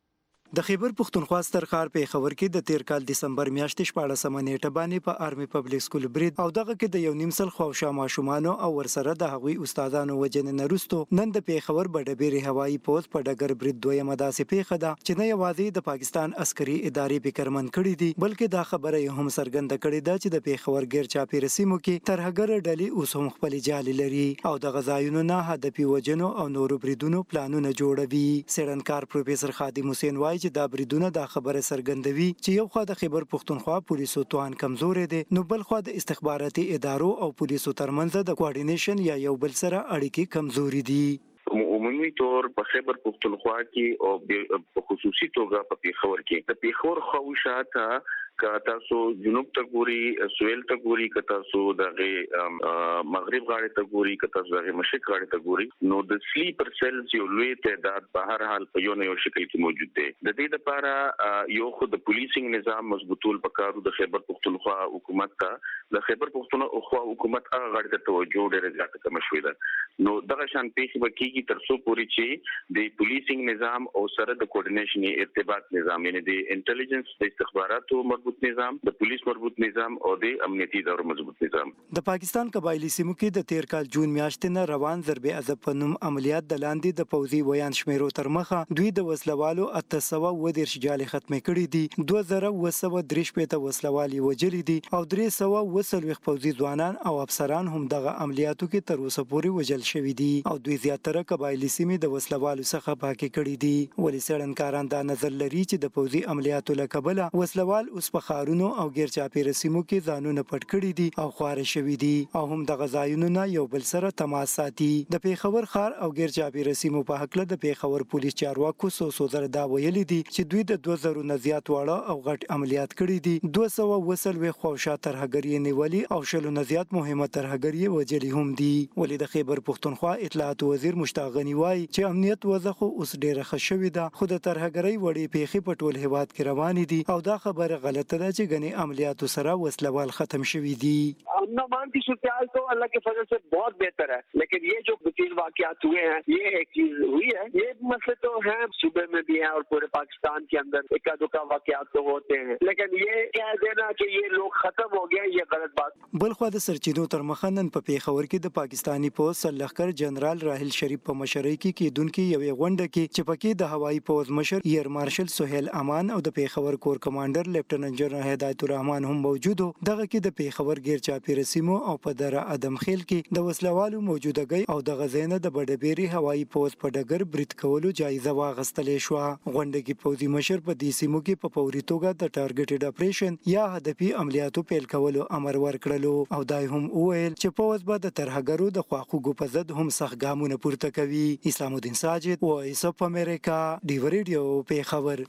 د خیبر پښتونخوا ستر ښار پیښور کې د تیر کال دسمبر میاشتې شپاړسمه نیټه باندې په آرمي پبلک سکول برید او دغه کې د یو نیم سل خواوشا ماشومانو او ورسره د هغوی استادانو وجنې نه وروسته نن د پیښور بډبیرې هوایي پوز په ډګر برید دویمه داسې پیښه ده چې نه یوازې د پاکستان عسکري ادارې فکرمن کړي دي بلکې دا خبره یې هم څرګنده کړې ده چې د پیښور غیر چاپیره سیمو کې ترهګر ډلې اوس هم خپل جالي لري او د غزایونو نه هدفي وجنو او نورو بریدونو پلانونه جوړوي. څېړنکار پروفیسور خادم حسین وایي چې دا بریدونه دا خبره څرګندوي چې یو خوا د خیبر پښتونخوا پولیسو توان کمزوري دي نو بل خوا د استخباراتي ادارو او پولیسو ترمنځ د کوارډینیشن یا یو بل سره اړیکې کمزوري دي. عمومي طور په خیبر پښتونخوا کې او په خصوصي توګه په پیښور کې د پیښور خواوشاته که تاسو جنوب ته ګوري سویل ته ګوري که تاسو دغه مغرب غاړې ته ګوري که تاسو دغه مشرق غاړې ته ګوري نو د سلیپر سیلز یو لوی تعداد په هر حال په یو نه یو شکل کې موجود دی. د دې لپاره یو خو د پولیسینګ نظام مضبوطول پکارو د خیبر پښتونخوا حکومت ته د خیبر پښتونخوا حکومت هغه غاړې ته توجه ډېره زیاته کم شوې ده نو دغه شان پیښې به کېږي تر څو پورې چې د پولیسینګ نظام او سره د کوارډینیشن ارتباط نظام یعنی د انټيليجنس د استخباراتو نظام د پولیس مربوط نظام او د امنیتي ادارو مضبوط نظام. د پاکستان قبایلی سیمو کې د تیر کال جون میاشتې نه روان ضرب عذاب په نوم عملیات د لاندې د پوځي ویان شمیرو تر مخه دوی د وسلوالو اته سوه اووه دېرش جالې ختمې کړي دي دوه زره اووه سوه درې شپېته وسلوال یې وژلي دي او درې سوه اووه څلوېښت پوځي ځوانان او افسران هم دغه عملیاتو کې تر اوسه پورې وژل شوي دي او دوی زیاتره قبایلی سیمې د وسلوالو څخه پاکې کړي دي. ولې څېړنکاران دا نظر لري چې د پوځي عملیاتو له کبله وسلوال اوس په ښارونو او غیر چاپیره سیمو کې ځانونه پټ کړي دي او خواره شوي دي او هم د غزایونو نه یو بل سره تماس ساتي. د پیښور ښار او غیر چاپیره سیمو په هکله د پیښور پولیس چارواکو څو څو ځله دا ویلي دي چې دوی د دوه زرو نه زیات واړه او غټ عملیات کړي دي دوه سوه اووه څلوېښت خواوشا ترهګر یې نیولي او شلو نه زیات مهمه ترهګر یې وژلي هم دي. ولې د خیبر پښتونخوا اطلاعاتو وزیر مشتاق غني وایي چې امنیت وضع خو اوس ډېره ښه شوې ده خو د ترهګرۍ وړې پیښې په ټول هېواد کې روانې دي او دا خبره غلطه ده چې ګنې عملیاتو سره وسلوال ختم شوي دي. امن امان کی सूरत-ए-हाल तो अल्लाह के फजल से बहुत बेहतर है लेकिन ये जो तीन वाकयात हुए हैं ये एक चीज हुई है ये मसले तो हैं सूबे में भी हैं और पूरे पाकिस्तान के अंदर इक्का दुक्का वाकयात तो होते हैं लेकिन ये कह देना कि ये लोग खत्म हो गए ये गलत बात. بلخوا د سرچینو تر مخه نن په پیښور کې د پاکستانی پوځ سرلښکر جنرال راحل شریف په مشرۍ کې کېدونکې یوې غونډه کې چې پکې د هوایي پوځ مشر ایر مارشل سهیل امان او د پیښور کور کمانډر لیفټننټ جنرال هدایت الرحمن هم موجود وو. دغه کې د پیښور غیر چاپیره سیمو او په دره ادم خیل کې د وسلوالو موجودګۍ او د غزینه د بډبیري هوایي پوز په ډګر برید کولو جایزه واغستلې شو. غونډه کې پوځي مشر په دې سیمو کې په فوري توګه د ټارګټډ اپریشن یا هدفي عملیاتو پیل کولو امر ورکړلو او دای هم وویل چې پوز به د ترهګرو د خواخوږو په ضد هم سخت ګامونه پورته کوي. اسلام الدین ساجد وایس اف امریکا ډیو ریډیو پیښور.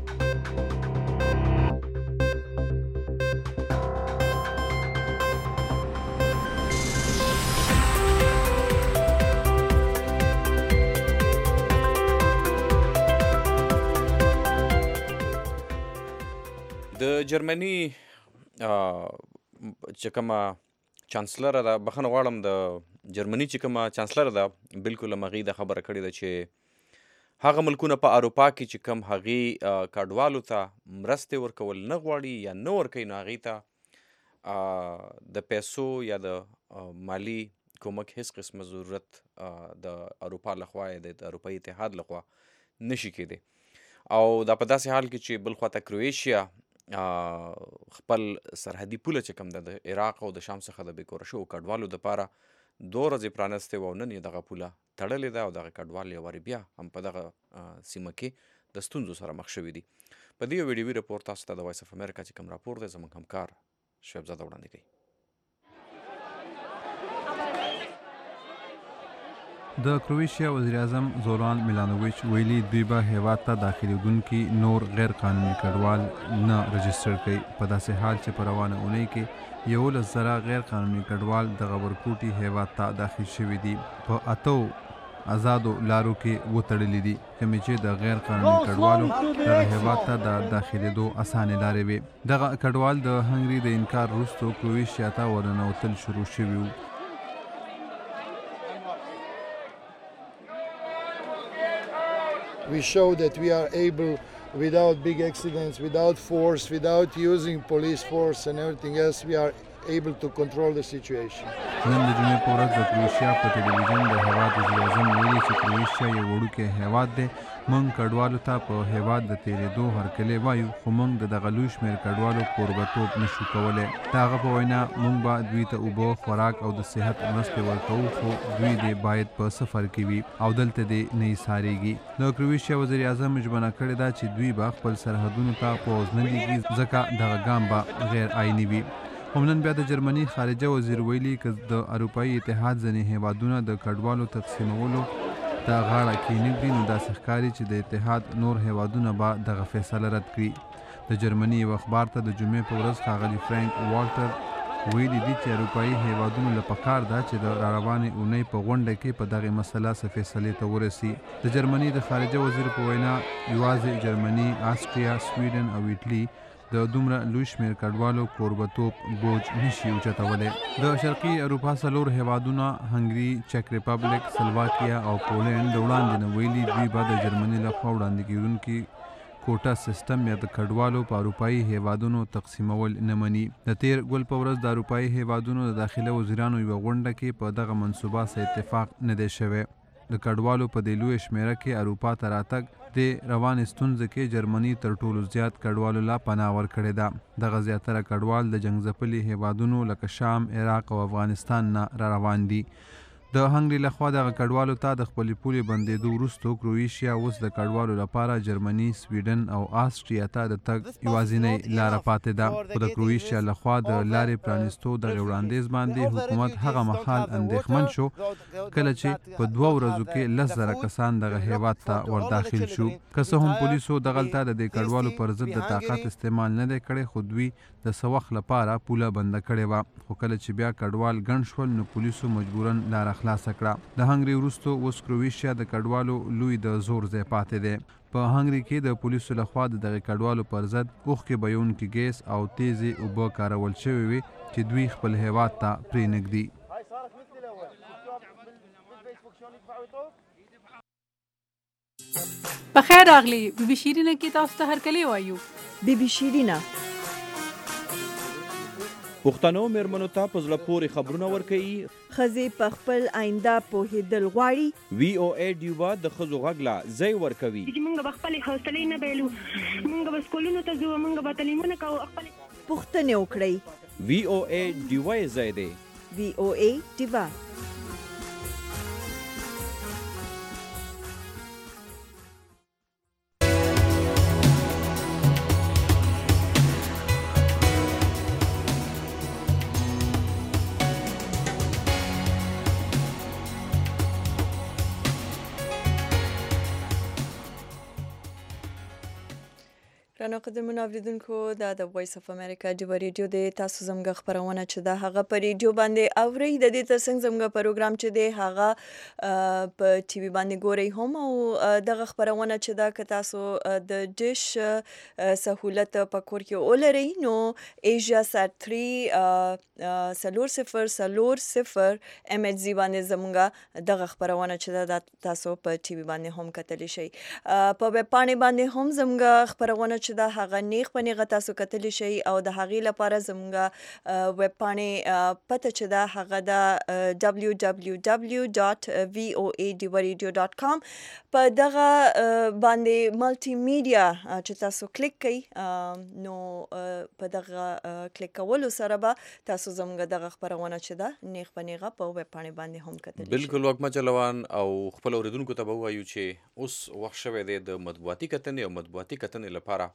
د جرمني چې کومه چانسلر ده بخښنه غواړم د جرمني چې کومه چانسلر ده بالکل هم هغې دا خبره کړې ده چې هغه ملکونه په اروپا کې چې کوم هغې کډوالو ته مرستې ورکول نه غواړي یا نه ورکوي نو هغې ته د پیسو یا د مالی کومک هیڅ قسمه ضرورت د اروپا لخوا یا د اروپایي اتحاد لخوا نشي کېدی او دا په داسې حال کې چې بل خواته کرویشیا خپل سرحدي پوله چې کوم ده د عراق او د شام څخه د بېکوره شوو کډوالو دپاره دوه ورځې پرانستې وه او نن یې دغه پوله تړلې ده او دغه کډوال یو وارې بیا هم په دغه سیمه کې د ستونزو سره مخ شوي دي. په دې ویډیوي رپورټ تاسو ته د وایس اف امریکا چې کوم راپور دی زموږ همکار شعیب زاده وړاندې کوي. د کرویشیا وزیر اعظم زوران میلانوویچ ویلي دوی به هیواد ته داخلېدونکي نور غیر قانوني کډوال نه رجسټر کوي په داسې حال چې په روانه اونۍ کې یولس زره غیر قانوني کډوال د غبرګوټي هیواد ته داخل شوي دي په اتو آزادو لارو کې وتړلي دي کومې چې د غیر قانوني کډوالو دغه هیواد ته د داخلېدو اسانې لارې وې. دغه کډوال د هنګري د انکار وروسته کرویشیا ته ورننوتل شروع شوي وو. We show that we are able without big accidents, without force, without using police force and everything else, we are able to control the situation. نن د جمعې په ورځ د کروشیا په ټلویزیون د هیواد وزیر اعظم ویلي چې کروشیا یو وړوکی هیواد دی. موږ کډوالو ته په هیواد د تېرېدو هرکلی وایو، خو موږ د دغه لوی شمېر کډوالو کوربهتوب نشو کولی. د هغه په وینا موږ به دوی ته اوبه، خوراک او د صحت مرستې ورکوو، خو دوی دې باید په سفر کې وي او دلته دې نه ایسارېږي. د کروشیا وزیر اعظم ژمنه کړې ده چې دوی به خپل سرحدونو ته پوځ نه لیږي، ځکه دغه ګام به غیر آئیني وي. هم نن بیا د جرمني خارجه وزیر ویلي که د اروپایي اتحاد ځینې هیوادونه د کډوالو تقسیمولو ته غاړه کېنږدي، نو داسې ښکاري چې د اتحاد نور هیوادونه به دغه فیصله رد کړي. د جرمني یو اخبار ته د جمعې په ورځ ښاغلي فرانک والټر ویلي دي چې اروپایي هیوادونو له پکار ده چې د راروانې اونۍ په غونډه کې په دغې مسله څه فیصلې ته ورسي. د جرمني د خارجه وزیر په وینا یوازې جرمني، آسټریا، سویډن او ایټلي د دومره لوی شمېر کډوالو کوربهتوب بوج نشي اوچتولی. د شرقي اروپا څلور هیوادونه هنګري، چک ریپبلیک، سلواکیا او پولینډ د وړاندې نه ویلي دوی به د جرمني لخوا وړاندې کېدونکي کوټه سیستم یا د کډوالو په اروپایي هیوادونو تقسیمول نه مني. د تیر ګل په ورځ د اروپایي هیوادونو د داخله وزیرانو یوه غونډه کې په دغه منصوبه سره اتفاق نه دی شوی. د کډوالو په دې لویه شمېره کې اروپا ته راتګ د روانې ستونزې کې جرمني تر ټولو زیات کډوالو لا پناه ورکړې ده. دغه زیاتره کډوال د جنګ ځپلي هیوادونو لکه شام، عراق او افغانستان نه را روان دي. د هنګري لخوا دغه کډوالو ته د خپلې پولې بندېدو وروسته کروشیا اوس د کډوالو لپاره جرمني، سویډن او آسټریا ته د تګ یوازینۍ لاره پاتې ده. خو د کروشیا لخوا د لارې پرانیستو دغې وړاندیز باندې حکومت هغه مهال اندېښمن شو کله چې په دوه ورځو کې لس زره کسان دغه هیواد ته ورداخل شو. که څه هم پولیسو دغلته د دې کډوالو پر ضد د طاقت استعمال نه دی کړی، خو دوی د څه وخت لپاره پوله بنده کړې وه. خو کله چې بیا کډوال ګڼ شول نو پولیسو مجبوراً لاره خلاصه کړه. د هنګري وروسته اوس کروشیا د کډوالو لوی د زور ځای پاتې دی. په هنګري کې د پولیسو لخوا د دغې کډوالو پر ضد اوښکې بهیونکي ګیس او تیزې اوبه کارول شوې وې چې دوی خپل هیواد ته پرېنږدي. بخیر راغلی. بی بی شیرینه کې تاسو ته هرکلی وایو. بی بی شیرینه پښتنو مېرمنو ته په زړه پورې خبرونه ورکوي. ښځې په خپل آینده پوهېدل غواړي. وی او ای ډیوبا د ښځو غږ له ځای ورکوي. موږ به خپلې حوصلې نه بایلو، موږ به سکولونو ته ځو، موږ به تعلیمونه کوو. پوښتنې وکړئ. وی او ای ډیوا یې ځای دی. وی او ای ډیوا. رانو قدرمن اوریدونکو دا د وایس اف امریکا د ریډیو د تاسو زموږ خبرونه چې دا هغه په ریډیو باندې اوري. د دې ترڅنګ زموږ پروګرام چې دی هغه په ټي وي باندې ګوري هم، او دغه خبرونه چې دا که تاسو د ډیش سہولت په کور کې ولرئ نو ایشیا سات تھری سلور صفر سلور صفر ام ایچ زی باندې زموږ دغه خبرونه چې دا تاسو په ټي وي باندې هم کتلی شئ. په ویب پاڼې باندې هم زموږ خبرونه چې دا هغه نیغ په نیغه تاسو کتلی شئ، او د هغې لپاره زموږ ویب پاڼې پته چې دا هغه د ډبلیو ډبلیو ډبلیو ډاټ وی او ای ډیوا ریډیو ډاټ کام. په دغه باندې ملټي میډیا چې تاسو کلیک کړئ نو په دغه کلیک کولو سره به تاسو زموږ دغه خبرونه چې دا نیغ په نیغه په ویب پاڼې باندې هم کتلی شئ. بالکل وکمه چلوان او خپل اوریدونکو ته به ووایو چې اوس وخت شوی دی د مطبوعاتي کتنې او مطبوعاتي کتنې لپاره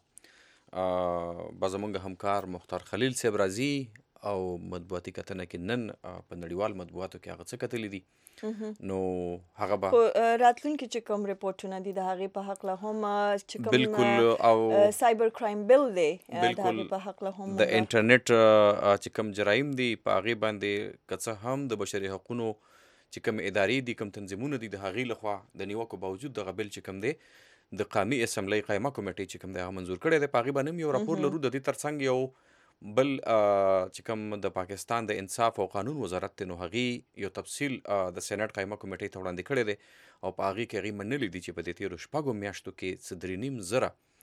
به زموږ همکار مختار خلیل صاحب راځي او مطبوعاتي کتنه کې نن په نړیوال مطبوعاتو کې هغه څه کتلی دي نو هغه به راتلونکي چې کوم رپورټونه دي د هغې په هکله هم چې کوم بالکل او سایبر کرایم بل دی د هغې په هکله هم د انټرنیټ چې کوم جرایم دي په هغې باندې که څه هم د بشري حقونو چې کوم ادارې دي کوم تنظیمونه دي د هغې لخوا د نیوکو باوجود دغه بل چې کوم دی د قومي اسمبلی قایمه کمیټې چې کوم دی هغه منظور کړی دی. په هغې باندې هم یو راپور لرو. د دې ترڅنګ یو بل چې کوم د پاکستان د انصاف او قانون وزارت دی نو هغې یو تفصیل د سینټ قایمه کمیټې ته وړاندې کړی دی او په هغې کې هغې منلي دي چې په دې تېرو شپږو میاشتو کې څه درې نیم زره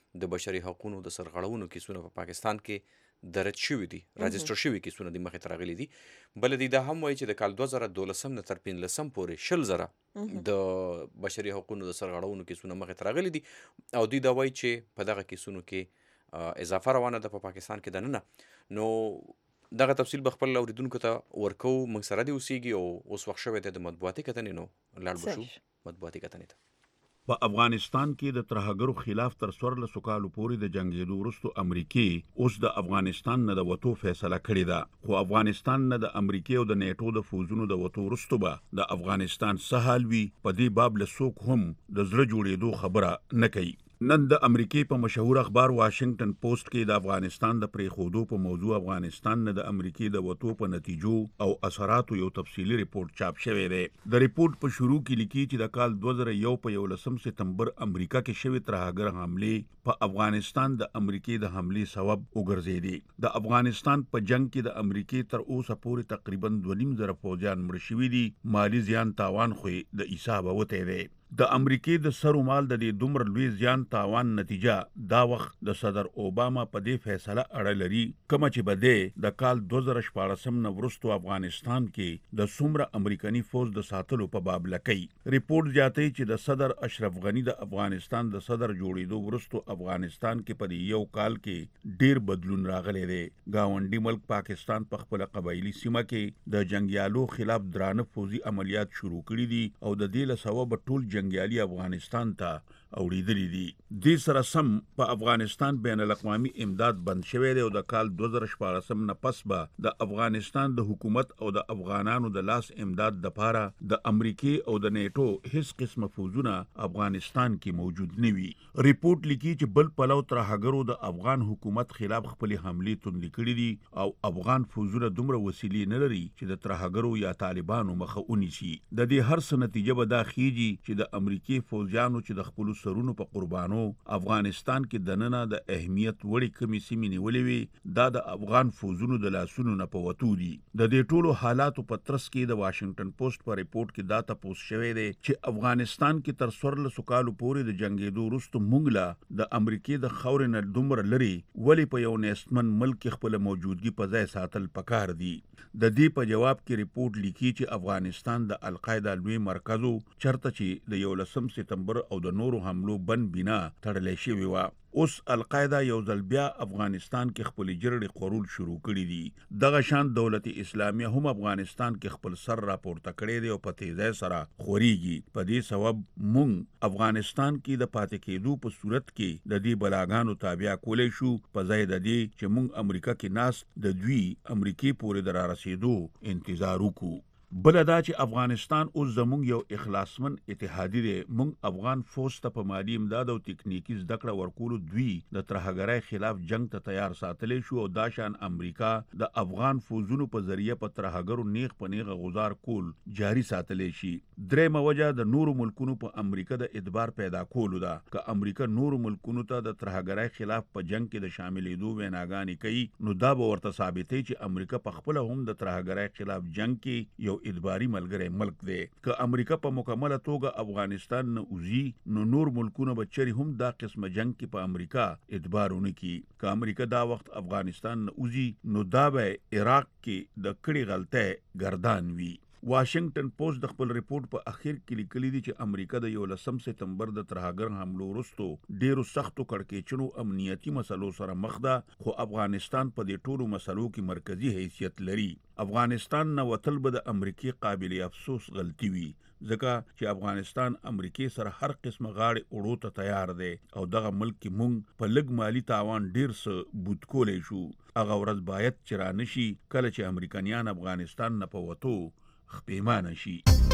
د بشري حقوقو د سرغړونو کیسونه په پاکستان کې درج شوي دي، راجسټر شوي کیسونه دي، مخې ته راغلي دي. بل دی دا هم وایي چې د کال دوه زره دولسم نه تر پنځلسم پورې شل زره د بشري حقوقو د سرغړونو کیسونه مخې ته راغلي دي او دوی دا وایي چې په دغه کیسونو کې اضافه روانه ده په پاکستان کې دننه. نو دغه تفصیل به خپل اوریدونکو ته ورکو، موږ سره دې اوسیږي او اوس وخت شوی دی د مطبوعاتي کتنې، نو لاړ به شو مطبوعاتي کتنې ته. په افغانستان کې د ترهګرو خلاف تر څوارلسو کالو پورې د جنګېدو وروسته امریکې اوس د افغانستان نه د وتو فیصله کړې ده، خو افغانستان نه د امریکې او د نیټو د فوزونو د وتو وروسته به د افغانستان څه حال وي، په دې باب له څوک هم د زړه جوړېدو خبره نه کوي. نن د امریکای په مشهور اخبار واشنگټن پوسټ کې د افغانستان د پریخودو په موضوع افغانستان نه د امریکای د وټو په نتیجو او اثراتو یو تفصیلی ریپورت چاپ شوی دی. د ریپورت په شروع کې لیکي چې د کال دوه زره یو په یولسم سپتمبر امریکا کې شوی ترهګر حمله په افغانستان د امریکای د حمله سبب وګرځیدي. د افغانستان په جنگ کې د امریکای تر اوسه پورې تقریبا دوه نیم زره فوجیان مړ شوي دي، مالی زیان تاوان خو د حساب وته دی. د امریکای د سرو مال د دې دومره لوی زیان تاوان نتیجه دا وخت د صدر اوباما په دې فیصله اړه لري کومه چې بده د کال دوه زره شپاړسم نه وروسته افغانستان کې د څومره امریکایي فوج د ساتلو په باب لکې. ریپورت زیاتوي چې د صدر اشرف غنی د افغانستان د صدر جوړېدو وروسته افغانستان کې په یو کال کې ډیر بدلون راغلی دی. گاونډي ملک پاکستان په خپل قبایلی سیمه کې د جنگیالو خلاف درانه فوزي عملیات شروع کړي دي او د دې له سبب ټول جنگیالي افغانستان ته اوریدلی دي. دې سره سم په افغانستان بین الاقوامي امداد بند شوی دی او د کال دوه زره شپاړسم نه پس به د افغانستان د حکومت او د افغانانو د لاس امداد لپاره د امریکای او د نیټو هیڅ قسمه فوجونه افغانستان کې موجود نه وي. ریپورت لیکي چې بل پلو ترهګرو د افغان حکومت خلاف خپل حمله توندې کړې دي او افغان فوجونه دومره وسیلې نه لري چې د ترهګرو یا طالبانو مخه ونیسي. د دې هر څه نتیجه به دا خيږي چې د امریکای فوجانو چې د خپل سرونو په قربانو افغانستان کې دننه د اهمیت وړي کمی سیمې نیولې وي، دا د افغان فوجونو د لاسونو نه په وتو دي. د دې ټولو حالاتو په ترڅ کې د واشنگټن پوسټ په ریپورت کې دا تاسو شوی دی چې افغانستان کې تر څوارلسو کالو پورې د جنگېدو وروسته موږ له د امریکای د خاورې نه دومره لري ولې په یو نېستمن ملک خپل موجودګي په ځای ساتل پکار دي. د دې په جواب کې ریپورت لیکي چې افغانستان د القاعده لوی مرکزو چرته چې د یولسم سپتمبر او د نورو حملو بن بنا تړلې شوی و. اوس القاعده یو ځل بیا افغانستان کې خپل جرړې خورول شروع کړي دي. دغه شان دولت اسلامیه هم افغانستان کې خپل سر راپورته کړی دی او په تیزی سره خوريږي. په دې سبب مونږ افغانستان کې د پاتې کېدو په صورت کې د دې بلاګانو تابع کولای شو په ځای د دې چې مونږ امریکا کې ناس د دوی امریکای پورې در رسیدو انتظار وکړو. بل دا چې افغانستان اوس زموږ یو اخلاصمن اتحادی دی. موږ افغان فوج ته په مالی امداد او تکنیکی زده کړه ورکولو دوی د ترهګرۍ خلاف جنگ ته تیار ساتلی شو او دا شان امریکا د افغان فوجونو په ذریعہ په ترهګرو نیغ په نیغه غزار کول جاری ساتلی شي. درېمه وجه د نورو ملکونو په امریکا د اعتبار پیدا کولو ده. که امریکا نورو ملکونو ته د ترهګرۍ خلاف په جنگ کې د شاملېدو ویناګانې کوي نو دا به ورته ثابتوي چې امریکا په خپل هم د ترهګرۍ خلاف جنگ کې یو ادباري ملګری ملک دی. که امریکا په مکمله توګه افغانستان نه وزي نو نور ملکونه به چری هم دا قسمه جنگ کې په امریکا ادبارونه کی. که امریکا دا وخت افغانستان نه وزي نو دا به عراق کې د کړي غلطه گردان وي. واشنگټن پوسټ د خپل ریپورت په اخر کې لیکلي دي چې امریکا د یولسم سپتمبر د ترهګر حملو وروسته ډیرو سختو کړکېچنو امنیتي مسلو سره مخ ده، خو افغانستان په دې ټولو مسلو کې مرکزی حیثیت لري. افغانستان نه وتل به د امریکای قابل افسوس غلطي وي ځکه چې افغانستان امریکای سره هر قسمه غاړې اړو ته تیار دی او دغه ملک کې مونږ په لږ مالی تاوان ډیر څه بوت کولی شو. هغه ورځ باید چې رانشي کله چې امریکایان افغانستان نه په وتو خپېمانه شي.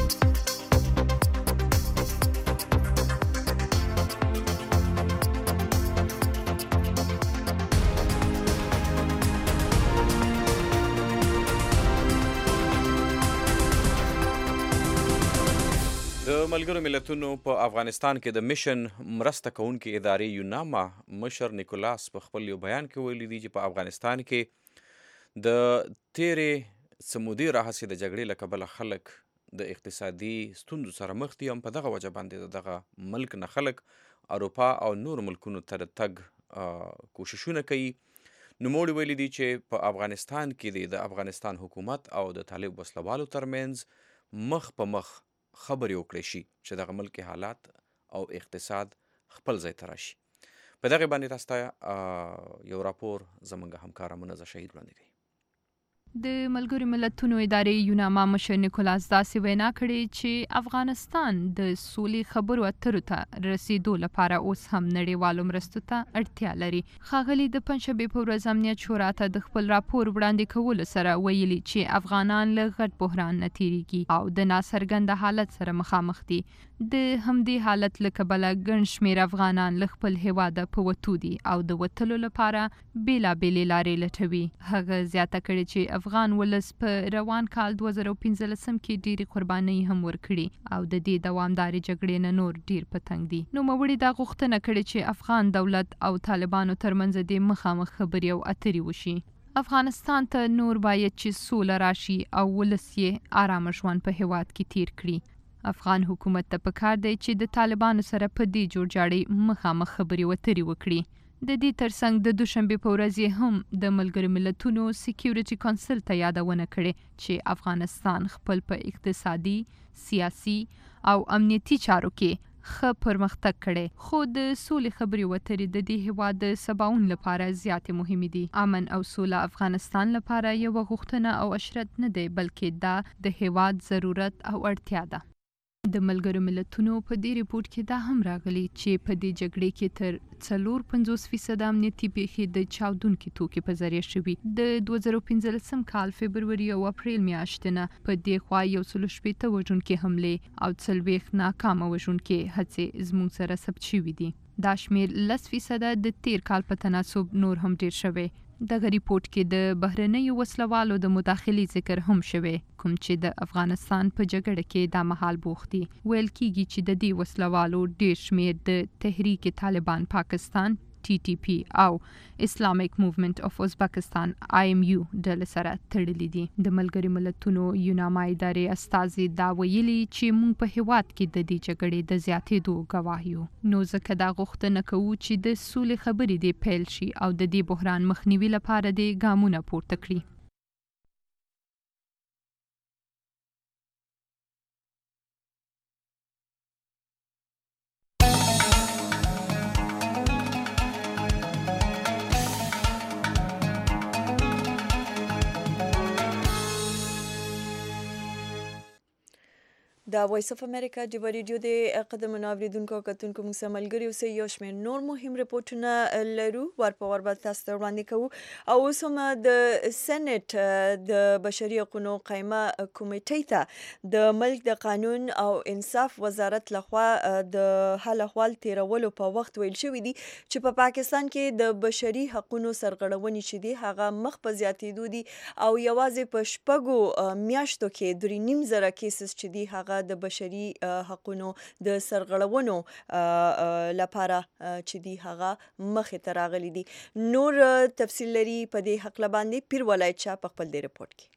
د ملګرو ملتونو په افغانستان کې د میشن مرسته کوونکې ادارې یوناما مشر نیکولاس په خپل یو بیان کې ویلي دي چې په افغانستان کې د تیرې سمودي راهسې د جګړې له کبله خلک د اقتصادي ستونزو سره مخ دي. هم په دغه وجه باندې دغه ملک نه خلک اروپا او نور ملکونو ته تګ کوششونه کوي. نوموړي ویلي دي چې په افغانستان کې د افغانستان حکومت او د طالب وسلوالو ترمنځ مخ په مخ خبرې وکړي شي چې دغه ملک حالات او اقتصاد خپل ځای ته راشي. په دغه باندې تاسو ته یو راپور زموږ همکاره منزه شهید وړاندې کوي. د ملګرو ملتونو ادارې یوناما مشر نیکولاس داسې وینا کړې چې افغانستان د سولې خبرو اترو ته رسیدو لپاره اوس هم نړیوالو مرستو ته اړتیا لري. ښاغلي د پنجشنبې په ورځ امنیت شورا ته د خپل راپور وړاندې کولو سره ویلي چې افغانان له غټ بحران نه تیریږي او د ناڅرګنده حالت سره مخامخ دي. د همدې حالت له کبله ګڼ شمېر افغانان له خپل هېواده په وتو دي او د وتلو لپاره بېلابېلې لارې لټوي. هغه زیاته کړې چې افغان ولس په روان کال دوه زره پنځلسم کې ډېرې قربانۍ هم ورکړي او د دې دوامدارې جګړې نه نور ډېر په تنګ دي. نوموړي دا غوښتنه کړې چې افغان دولت او طالبانو ترمنځ د مخامخ خبرې او اترې وشي. افغانستان ته نور باید چې سوله راشي او ولس یې آرامه ژوند په هېواد کې تیر کړي. افغان حکومت ته پکار دی چې د طالبانو سره په دې جوړجاړي مخامخ خبرې وترې وکړي. د دې ترڅنګ د دوشنبې په ورځ یې هم د ملګرو ملتونو سکیورټي کونسل ته یادونه کړې چې افغانستان خپل په اقتصادي، سیاسي او امنیتي چارو کې ښه پرمختګ کړی، خو د سولې خبرې وترې د دې هېواد د سباوون لپاره زیاتې مهمې دي. امن او سوله افغانستان لپاره یوه غوښتنه او اشرت نه دی، بلکې دا د هېواد ضرورت او اړتیا ده. د ملګرو ملتونو په دې ریپورت کې دا هم راغلی چې په دې جګړې کې تر څلور پنځوس فیصد امنیتي پیښې د چاودونکي توکي په ذریعه شوي. د دوه زره پنځلسم کال فبروري او اپریل میاشتې نه په دې خوا یو سل شپېته وژونکي حملې او څلوېښت ناکامه وژونکي هڅې زموږ سره ثبت شوي دي. دا شمېر لس فیصده د تیر کال په تناسب نور هم ډېر شوی. دغه ریپورت کې د بهرنیو وسلوالو د مداخلې ذکر هم شوی، کوم چې د افغانستان په جګړه کې دا مهال بوخت دي. ویل کېږي چې د دې وسلوالو ډېر شمېر د تحریک طالبان پاکستان ټي ټي پی او اسلامیک موومنٹ اف ازبکستان آی ایم یو ډلې سره تړلي دي. د ملګرو ملتونو یوناما ادارې استازي دا ویلي چې موږ په هېواد کې د دې جګړې د زیاتېدو ګواه یو. نو ځکه دا غوښتنه کوو چې د سولې خبرې دې پیل شي او د دې بحران مخنیوي لپاره دې ګامونه پورته کړي. دا وایس اف امریکا د ریډیو د قدمونو اوریدونکو او کتونکو موږ سره ملګري اوسئ. یو شمېر نور مهم رپورټونه لرو، ور په ور به تاسو ته وړاندې کوو. او اوس هم د سېنټ د بشري حقوقو قایمه کمیټې ته د ملک د قانون او انصاف وزارت لخوا د حال احوال تیرولو په وخت ویل شوي دي چې په پاکستان کې د بشري حقوقو سرغړونې چې دي هغه مخ په زیاتېدو دي او یوازې په شپږو میاشتو کې درې نیم زره کیسز چې دي هغه د بشري حقوقو د سرغړونو لپاره چې دی هغه مخې ته راغلي دي. نور تفصیل لري په دې حق باندې پیر ولایت شاه په خپل دی رپورت کې.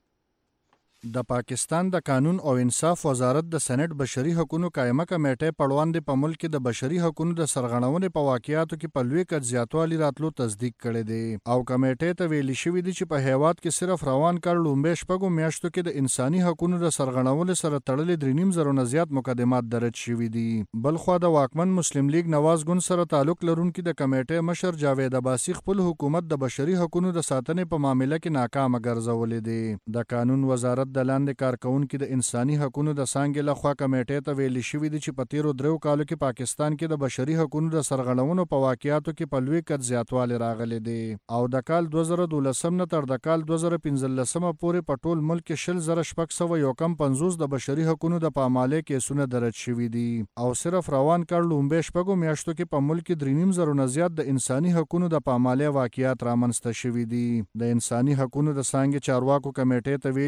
د پاکستان د قانون او انصاف وزارت د سېنټ بشري حقوقو قائمه کمیټې په وړاندې په ملک کې د بشري حقوقو د سرغړونې په واقعیاتو کې په لوی کچ زیاتوالی راتلو تصدیق کړی دی او کمیټې ته ویلي شوي دي چې په هیواد کې صرف روان کال لومړی شپږو میاشتو کې د انساني حقوقو د سرغړونې سره تړلې درې نیم زرو نه زیات مقدمات درج شوي دي. بلخوا د واکمن مسلم لیگ نواز ګوند سره تعلق لرونکي د کمیټې مشر جاوید عباسي خپل حکومت د بشري حقوقو د ساتنې په معاملې کې ناکامه ګرځولې دي. د قانون وزارت د لاندې کارکونکو د انساني حقوقو د څانګې لخوا کمیټې ته ویلي شوي دي چې په تیرو دریو کالو کې پاکستان کې د بشري حقوقو د سرغړونو په واقعیاتو کې په لوی کچ زیاتوالی راغلی دی او د کال دوه زره دولسم نه تر د کال دوه زره پنځلسم پورې په ټول ملک کې شل زره شپږ سوه یو کم پنځوس د بشري حقوقو د پامالۍ کیسونه درج شوي دي او صرف روان کال لومړی شپږو میاشتو کې په ملک کې درې نیم زرو نه زیات د انساني حقوقو د پامالۍ واقعیات رامنځته شوي دي. د انساني حقوقو د څانګې چارواکو کمیټې ته ویلي دي چې په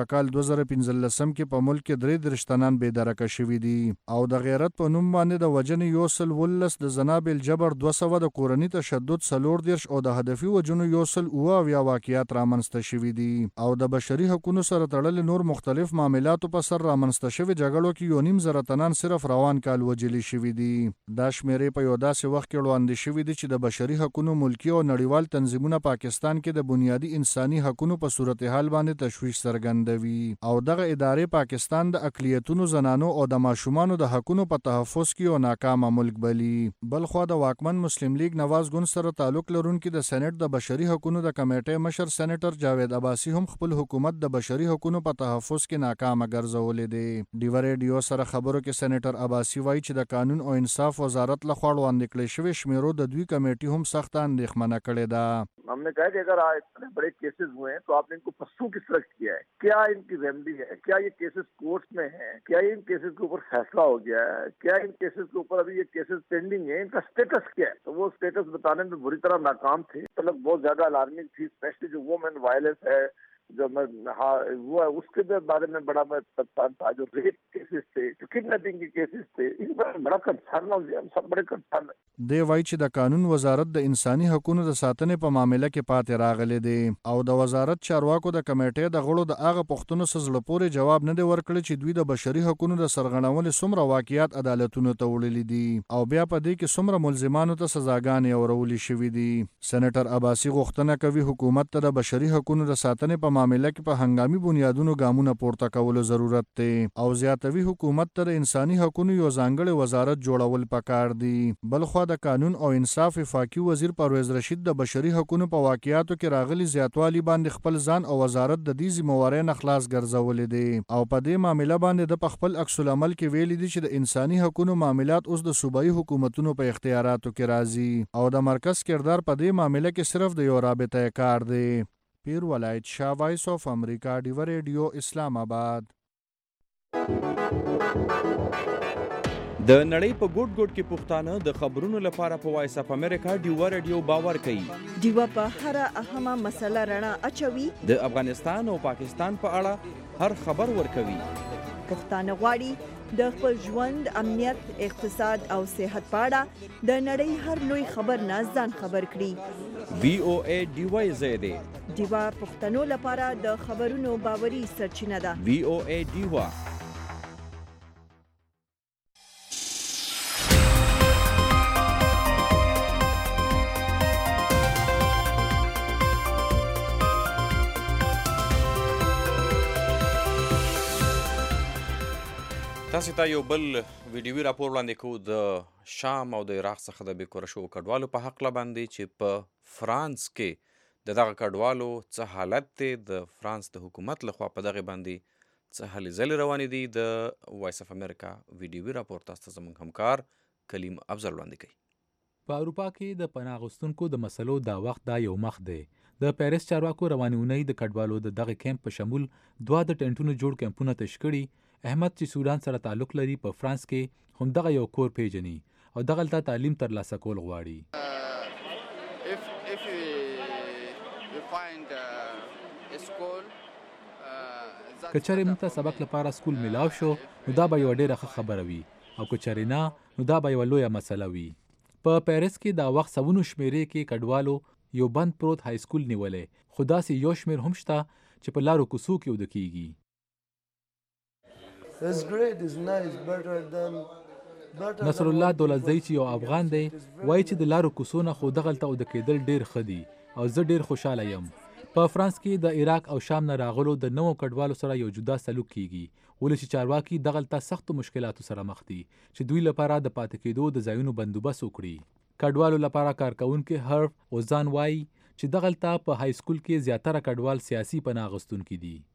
په کال دوه زره پنځلسم کې په ملک کې درې دېرش تنان بې درکه شوي دي او د غیرت په نوم باندې د وژنې یو سل ولس، د زنا بالجبر دوه سوه، د کورني تشدد څلور دېرش او د هدفي وژنو یو سل اووه اویا واقعیات رامنځته شوي دي او د بشري حقونو سره تړلې نور مختلف معاملاتو په سر رامنځته شوي جګړو کې یو نیم زره تنان صرف روان کال وژلي شوي دي. دا شمیرې په یو داسې وخت کې وړاندې شوي دي چې د بشري حقونو ملکي او نړیوال تنظیمونه پاکستان کې د بنیادي انساني حقونو په صورتحال باندې تشویش څرګندوي او دغه ادارې پاکستان د اقلیتونو، زنانو او د ماشومانو د حقونو په تحفظ کې یو ناکامه ملک بلي. بلخوا د واکمن مسلم لیگ نواز ګوند سره تعلق لرونکي د سېنات د بشري حقونو د کمیټې مشر سېنیټر جاوید عباسي هم خپل حکومت د بشري حقونو په تحفظ کې ناکامه ګرځولې دی. ډیوه ریډیو سره خبرو کې سېنیټر عباسي وایي چې د قانون او انصاف وزارت لخوا وړاندې کړې شوې شمیرو د دوی کمیټې هم سخته اندېښمنه کړې ده. हमने कहा कि अगर इतने बड़े केसेस हुए हैं तो आपने इनको परसू किस तरह किया है, क्या इनकी रेमेडी है, क्या ये केसेस कोर्ट में है, क्या इन केसेस के ऊपर फैसला हो गया है, क्या इन केसेस के ऊपर अभी ये केसेस पेंडिंग है, इनका स्टेटस क्या है. तो वो स्टेटस बताने में बुरी तरह नाकाम थे. मतलब बहुत ज्यादा अलार्मिंग थी, स्पेशली जो वुमेन वायलेंस है जो मैं हाँ वो है उसके बारे में बड़ा मैं परेशान था. जो रेप केसेस थे, जो किडनैपिंग के केसेस थे, इन पर बड़ा कंसर्न हो गया. हम सब बड़े कंसर्न है. دی وایي چې د قانون وزارت د انساني حقوقو د ساتنې په معاملې کې پاتې راغلی دی او د وزارت چارواکو د کمیټې د غړو د هغه پوښتنو څخه زړه پورې جواب نه دی ورکړی چې دوی د بشري حقوقو د سرغړونې څومره واقعیات عدالتونو ته وړلي دي او بیا په دې کې څومره ملزمانو ته سزاګانې اورولې شوې دي. سېنیټر عباسي غوښتنه کوي حکومت ته د بشري حقوقو د ساتنې په معاملې کې په هنګامي بنیادونو ګامونه پورته کولو ضرورت دی او زیاتوي حکومت ته د انساني حقوقو یو ځانګړی وزارت جوړول پکار دي. بلخوا د قانون او انصاف وفاقي وزیر پرویز رشید د بشري حقوقو په واقعیاتو کې راغلي زیاتوالي باندې خپل ځان او وزارت د دې ذمہوارۍ نه خلاص ګرځولې دي او په دې معاملې باندې د خپل عکس العمل کې ویلي دي چې د انساني حقوقو معاملات اوس د صوبایي حکومتونو په اختیاراتو کې راځي او د مرکز کردار په دې معاملې کې صرف د یو رابطه کار دی. پیر ولایت شاه، وایس اف امریکا، ډیوه ریډیو، اسلام آباد. د نړۍ په ګوټ ګوټ کې پښتانه د خبرونو لپاره په وایس اف امریکا ډیوه ریډیو باور کوي. ډیوه په هر اهمه مسله رڼا اچوي. د افغانستان او پاکستان په اړه هر خبر ورکوي. پښتانه غواړي د خپل ژوند، امنیت، اقتصاد او صحت په اړه د نړۍ هر لوی خبر نه ځان خبر کړي. وی او ای ډیوه زیاده ډیوه پښتنو لپاره د خبرونو باوري سرچینه ده. وی او ای ډیوه. تاسو ته یو بل ویډیوي راپور وړاندې کوو د شام او د عراق څخه د بېکوره شوو کډوالو په هکله باندې چې په فرانس کې د دغه کډوالو څه حالت دی. د فرانس د حکومت لخوا په دغه باندې څه هلې ځلې روانې دي. د وایس اف امریکا ویډیوي راپور تاسو ته زموږ همکار کلیم افضل وړاندې کوي. په اروپا کې د پناه غوښتونکو د مسلو دا وخت دا یو مخ دی. د پیرس چارواکو روانې اونۍ د کډوالو د دغه کیمپ په شمول دوه د ټینټونو جوړ کیمپونه تش کړي. احمد چې سودان سره تعلق لري په فرانس کې هم دغه یو کور پیژني او دغلته تعلیم ترلاسه کول غواړي. که چېرې موږ ته سبق لپاره سکول میلاو شو نو دا به یوه ډېره ښه خبره وي او که چېرې نه نو دا به یوه لویه مسله وي. په پیرس کې دا وخت سوونو شمېرې کې کډوالو یو بند پروت های سکول نیولی خو داسې یو شمېر هم شته چې په لارو کوڅو کې اوده کیږي. نصر الله دولتزی چې یو افغان دی وایي چې د لارو کوڅو نه خو دغلته اوده کېدل ډېر ښه دي او زه ډېر خوشحاله یم. په فرانس کې د عراق او شام نه راغلو د نوو کډوالو سره یو جدا سلوک کیږي ولې چې چارواکي دغلته سختو مشکلاتو سره مخ دي چې دوی لپاره د پاتې کېدو د ځایونو بندوبست وکړي. کډوالو لپاره کارکوونکي هرف اوزان وایي چې دغلته په های سکول کې زیاتره کډوال سیاسي پناه غوښتونکي دي.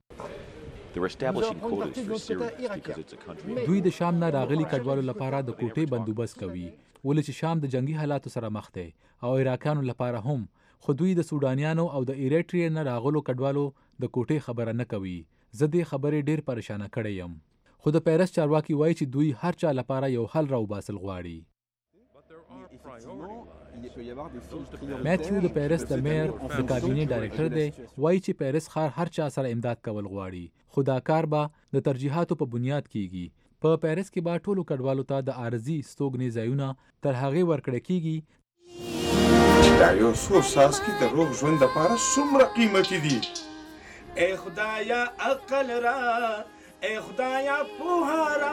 دوی د شام نه راغلي کډوالو لپاره د کوټې بندوبست کوي ولې چې شام د جنگي حالاتو سره مخ دی او عراقیانو لپاره هم، خو دوی د سودانیانو او د ایریټریا نه راغلو کډوالو د کوټې خبره نه کوي. زه دې خبرې ډېر پریشانه کړی یم. خو د پیرس چارواکي وایي چې دوی هر چا لپاره یو حل راوباسل غواړي. میتھیو د پیرس د میر د کابینې ډایریکټر دی، وایي چې پیرس ښار هر چا سره امداد کول غواړي، خو دا کار به د ترجیحاتو په بنیاد کیږي. په پیرس کې به ټولو کډوالو ته د عارضي ستوګنې ځایونه تر هغې ورکړه کیږي. دا یو څو څاڅکي د روغ ژوند دپاره څومره قیمتي دي. ای خدایا عقل را، ای خدایا پوهه را.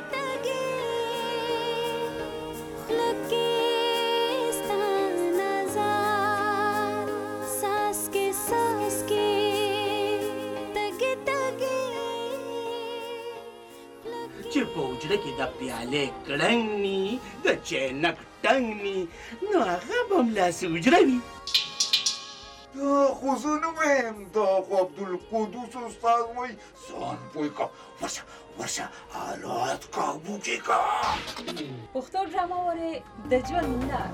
چې په حجره کې د پیالې کړنګ ني، د چینک ټنګ ني، نو هغه به هملاسې حجره وي. دا خو زه نه وایم، دا خو عبدالقدوس استاد وایي ځان پوه کا، ورشه ورشه حالات کابو کې کا. پښتو ډرامه وره د ژوند لار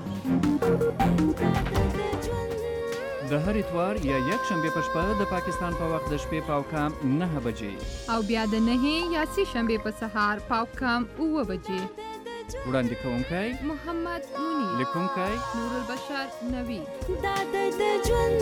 د هر اتوار یا یک شنبه په شپه د پاکستان په وخت د شپې پاوکام نه بجې او بیا د نه یا سی شنبه په سهار پاوکام اوه بجې. وړاندې کوونکی محمد مونی، لیکونکی نور البشر نوی. دا د ژوند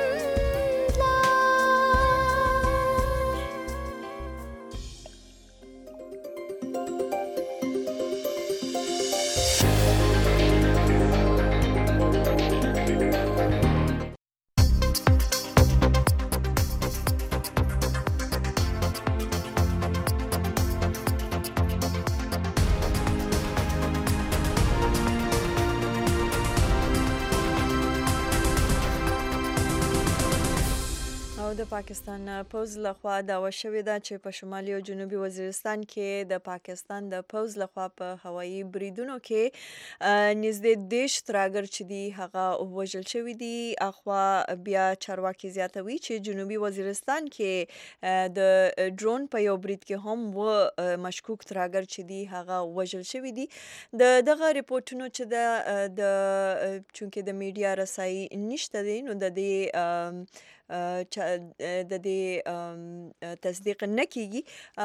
د پاکستان پوز لخوا دعوه شوې ده چې په شمالي او جنوبي وزیرستان کې د پاکستان د پوز لخوا په هوایي بریدونو کې نږدې دېرش ترهګر چې دي هغه وژل شوي دي. اخوا بیا چارواکي زیاتوي چې جنوبي وزیرستان کې د ډرون په یو برید کې هم و مشکوک ترهګر چې دي هغه وژل شوي دي. د دغه ریپورتونو چې د د چونکې د میډیا رسایي نشته دی، نو د دې د دې تصدیق نه کیږي.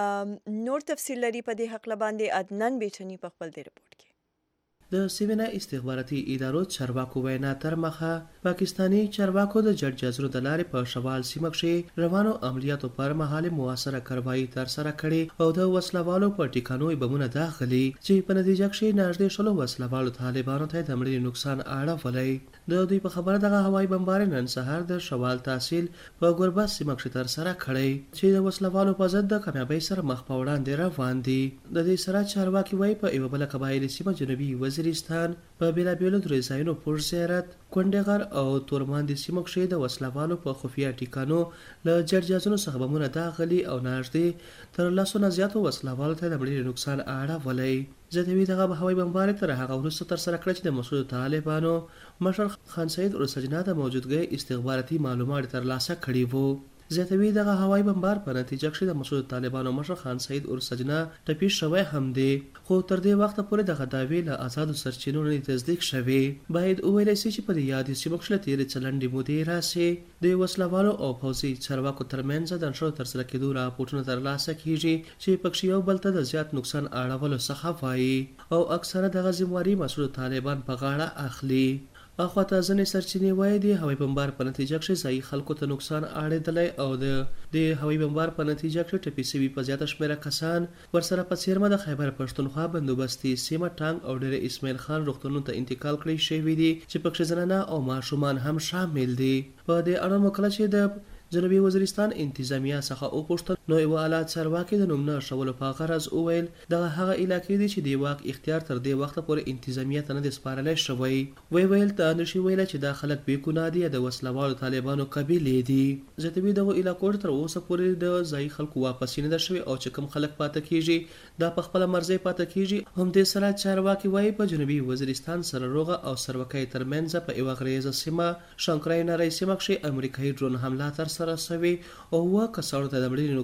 نور تفصیل لري په دې حق باندې عدنان بیچنی په خپل دې رپورت کې. د سیمه استخباراتي ادارو چارواکو وینا تر مخه پاکستانی چارواکو د جړ جزرو د لارې په شمال سیمه کې روانو عملیاتو پر مهال موثره کاروایی تر سره کړي او د وسلوالو په ټیکانو بمونه داخلي چې په نتیجه کې نږدې شلو وسلوالو طالبانو ته د مړینې نقصان اړولای. د دوی په خبره دغه هوایي بمباري نن سهار د شوال تحصیل په ګوربت سیمه کې تر سره کړي چې د وسلوالو په ضد د کامیابی سره مخ په وړاندې روان دي. د دې سره چارواکي وایي په یو بل قبایلی سیمه جنوبي وزیرستان په بیلابیلو درې ځایونو پر زیارت کونډغر او تورماندې سیمو کې د وسلوالو په خفیه ټیکانو له جرجازونو څخه بمونه داخلي او نږدې تر لسو نه زیاتو وسلوالو ته د مړینې نقصان اړولی. زیاتوي دغه هوایي بمباري تر هغه وروسته ترسره کړه چې د مسعود طالبانو مشر خان سید اورسجنا د موجودګۍ استخباراتي معلومات ترلاسه کړي وو. زیاتوي دغه هوایي بمبار په نتیجه کې د مسعود طالبانو مشر خان سید اورسجنا ټپي شوی هم دی، خو تر دې وخته پورې دغه دعوې له آزادو سرچینو نه تصدیق شوې. باید وویل شي چې په دې یادې سیمو کې له تېرې څلنډې مودې راسې د وسلوالو او پوځي چارواکو ترمنځ د نښو ترسره کېدو راپورټونه ترلاسه کیږي چې پکې یو بل ته د زیات نقصان اړولو څخه وایي او اکثره دغه ذمواري مسعود طالبان په غاړه اخلي. اخواته ځینې سرچینې وایي د هوایي بمبار په نتیجه کې ځایي خلکو ته نقصان اړېدلی او د د هوایي بمبار په نتیجه کې ټپي شوي په زیاته شمېره کسان ورسره په څیرمه د خیبر پښتونخوا بندوبستي سیمه ټانګ او ډېر اسماعیل خان روغتونونو ته انتقال کړي شوي دي چې پکې زنانه او ماشومان هم شامل دي. په دې اړه مو کله چې د جنوبي وزیرستان انتظامیه څخه وپوښتل نو یو اعلی چارواکي د نوم نه شولو په غرض وویل دغه هغه علاقې دي چې د واک اختیار تر دې وخته پورې انتظامیه ته نه دی سپارلی شوی. وی ویل ته نشي ویلی چې دا خلک بې ګناه دي د وسلوالو طالبانو قبیلې دي. زیاتوي دغو علاقو تر اوسه پورې د ځایي خلکو واپسي نه ده شوې او چې کوم خلک پاته کیږي دا په خپله مرضۍ پاته کیږي. همدې سره چارواکي وایي په جنوبي وزیرستان سره روغه او سروکۍ ترمنځ په یوه غریزه سیمه شانکرای نری سیمه کې امریکایي ډرون حمله ترسره سوي او اووه کسانو ته د مړینې نقصان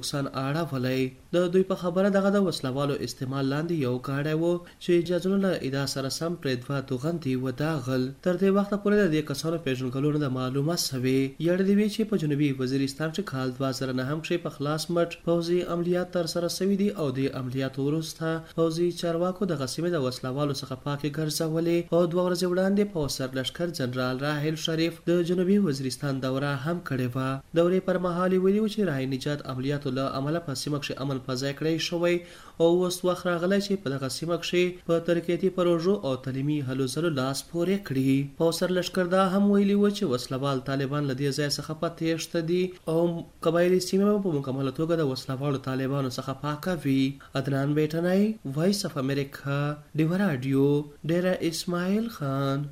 نقصان اړولای د دوی په خبره دغه د وسلوالو استعمال لاندې یو کاړی و چې اجازه له ادا سره سم پرې دوه توغندي وداغل تر دې وخت پورې د دې کسانو پیژنګلو د معلومه سوي یړ دی چې په جنوبي وزیرستان کې کال دوه زره نه هم کې په خلاص مټ پوځي عملیات تر سره شوي دي او د عملیاتو وروسته پوځي چارواکو د غسیمه د وسلوالو څخه پاکي ګرځولې او دوه ورځې وړاندې په سر لشکر جنرال راهیل شریف د جنوبي وزیرستان دوره هم کړې و دورې پر مهال ویلي چې راهي نجات عملیاتو له عمله په سیمه کې عمل په ځای کړی شوی او اوس وخت راغلی چې په دغه سیمه کې په ترکیتي پروژو او تعلیمي هلو ځلو لاس پورې کړي په سر لشکر دا هم ویلي و چې وسلوال طالبان له دې ځای څخه په تېښته دي او قبایلي سیمه په مکمله توګه د وسلوالو طالبانو څخه پاکوي عدنان بیٹنای وایس اف امریکا ډیو رادیو ډیره اسماعیل خان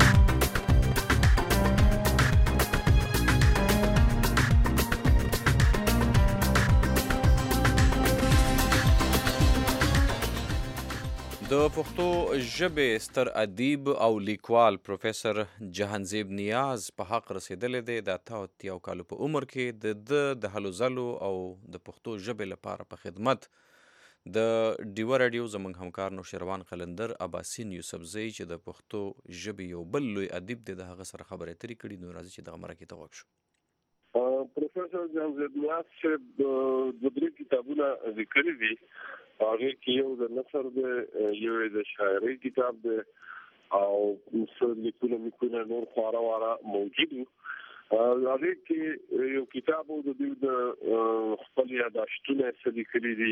د پښتو ژبې ستر ادیب او لیکوال پروفیسر جهانزیب نیاز په حق رسیدلی دی د اته اتیا کالو په عمر کې د ده د هلو ځلو او د پښتو ژبې لپاره په خدمت د ډیوه راډیو زموږ همکار نوشیروان قلندر اباسین یوسفزی چې د پښتو ژبې یو بل لوی ادیب دی د هغه سره خبرې اترې کړي نو راځي چې دغه مرکې ته غوږ شو. پروفیسر جهانزیب نیاز چې دوه درې کتابونه لیکلي دي هغه کې یو د نثر دی یو د شاعري کتاب دی او څو لیکونه لیکونه نور خورا واره موجود دي هغه کې یو کتاب د دې د خپل یاداشتونه څه لیکلي دي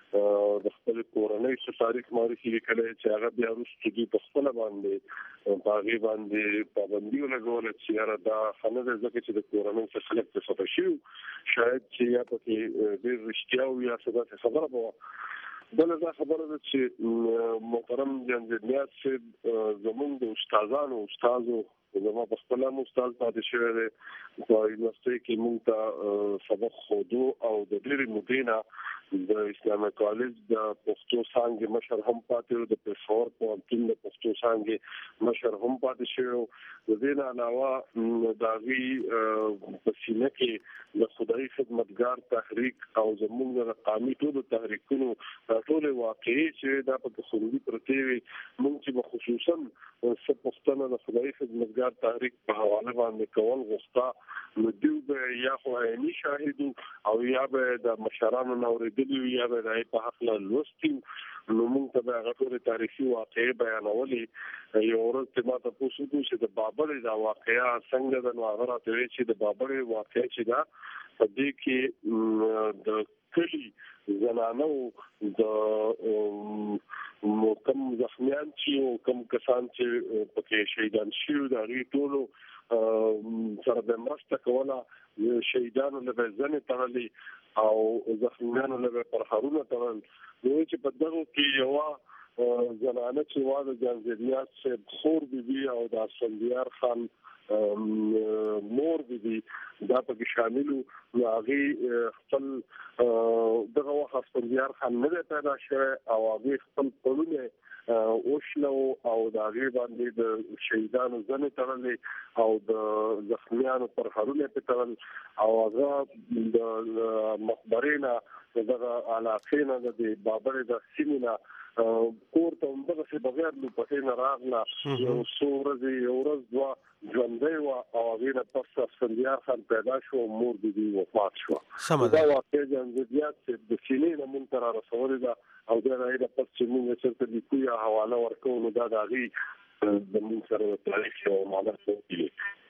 د خپل کورنۍ څخه تاریخ معرفي لیکلي چې هغه بیا وروسته دي په خپل باندې په هغه باندې پابندي ولګول چې را دا خنه د ځکه چې د کورنۍ څخه خلک څه څه شي شاید چې یا په دې رښتیا او یا څه خبره به بل دا خبره ده چې محترم جهانزیب نیاز چې زموږ د استادانو استادو زما په خپل استاد پاتې شوی دی په یونیورسيټي کې موږ ته سبق خودو او د ډېرې مودې نه د اسلامي کالج د پښتو څانګې مشر هم پاتې و د پېښور پوهنتون د پښتو څانګې مشر هم پاتې شوی د دې نه علاوه د هغې په سینه کې د خدای خدمتګار تحریک او زموږ د قامي ټولو تحریکونو ټولې واقعي چې دا په خوندي پرتې وي موږ چې خصوصا څه پښتنه د خدای خدمتګار تحریک په حواله باندې کول غوښتا نو دوی به یا خو عیني شاهدو او یا به د مشرانو نو ورېدلی یا به د په حق له لوستي نو موږ ته به هغه ټول تاریخي واقعي بیانولې یو ورځ ته ما ته پوښتنه کوم چې د بابل دا واقعیا څنګه د نو هغه راته وی چې د بابل واقعیا چې دا په دې کې د کلی زنانو د کم زخمیان چې کم کسان چې پکې شهیدان شوي د هغې ټولو سره د مرسته کوله شهیدانو له به ځنې تړلې او زخمیانو له به پرهارونه تړل نو چې په دغو کې یوه زنانه چې وا د جهانزیب نیاز صاحب خور بیبي او د اسفندیار خان مور دي دا پکې شاملو نو هغه خپل دغه وخت اسفندیار خان نه پیدا شوی او هغه خپل پلونه اوښلو او د هغه باندې د شهیدانو ځنې تړلې او د زخمیانو پر هرونه په تړل او هغه د مخبرینا دغه علاقې نه د بابر د سیمنا کور ته دغه څه بغیر نو پته نه راغله یو څو ورځې یو ورځ دوا ژوندۍ وه او هغې نه پس اسفندیار خان پیدا شو او مور د دوی وفات شوه دا واقع جهانزیب صاحب د سینې نه مونږ ته را رسولې ده او د هغې نه پس چې مونږ چېرته لیکو یا حواله ورکوو نو دا د هغې زموږ سره د تاریخ یو معنا کوي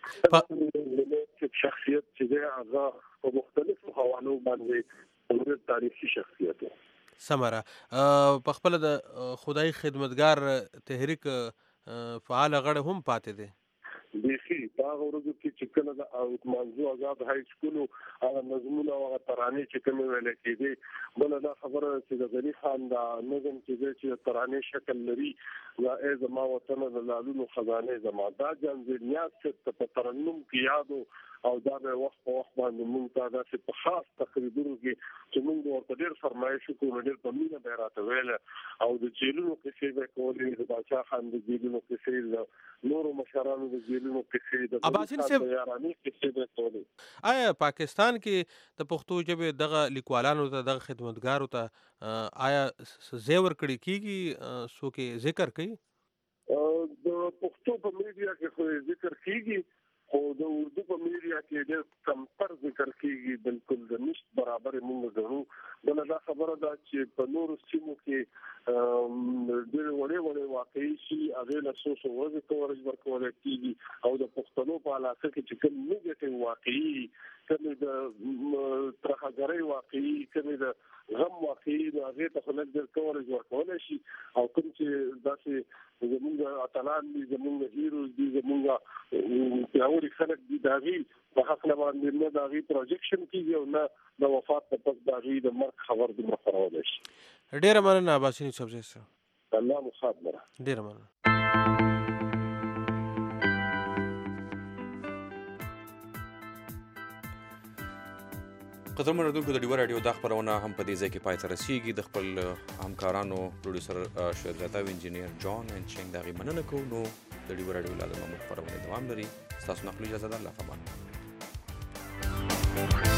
شخصیت چې دی هغه په مختلفو حوالو باندې تاریخي شخصیت دی سمره په خپل د خدای خدمتګار تحریک فعال غړی هم پاتې دی بیخي په هغه ورځو کې چې کله د منځو آزاد های سکولو هغه نظمونه او هغه ترانې چې کومې ویل کېدې بله دا خبره چې د غني خان دا نظم چې دی چې ترانې شکل لري یا ای زما وطن د لالونو خزانې زما دا جهانزیب نیاز صاحب په ترنم کې یادو او دا به وخت په وخت باندې مونږ ته داسې په خاص تقریرونو کې چې مونږ ورته ډېر فرمایش وکړو ډېر په مینه به یې راته ویله او د جیلونو کیسې به یې کولې د باچا خان د جیلونو کیسې د نورو مشرانو د جیلونو فلمونو کې د عباسین صاحب یارانې کې د ټولې آیا پاکستان کې د پښتو ژبې دغه لیکوالانو ته دغه خدمتګارو ته آیا زیور کړي کیږي سو کې ذکر کوي د پښتو په میډیا کې خو ذکر کیږي خو د اردو په میډیا کې ډېر کمتر ذکر کیږي بالکل د نشت برابر موږ غواړو بل دا خبره ده چې په نورو سیمو کې ډېر وړې وړې واقعي شي هغه له څو څو ورځې کورج ورکول کیږي او د پښتنو په علاقه کې چې کوم نیګټیو واقعي کوم د ترهګرۍ واقعي کوم د غم واقعي د هغه ته خلک د کورج ورکول شي او کوم چې داسې زمونږ اتلان دي زمونږ هیروز دي زمونږ پیاوړي خلک دي د هغې په حقله باندې نه د هغې پروجیکشن کېږي او نه د وفات په پس د هغې د مرګ خبر دومره خپرولی شي. ډېره مننه عباسین یوسفزی صاحب. الله مو ښاد لره. ډېره مننه. قدرمن اردوونکو د ډیوه راډیو دا خپرونه هم په دې ځای کې پای ته رسیږي. د خپل همکارانو پروډوسر شهزاده او انجینیر جان انچنګ د هغې مننه کوو. نو د ډیوه راډیو له زموږ خپرونې دوام لري. ستاسو نه اخلو اجازه ده. الله امان.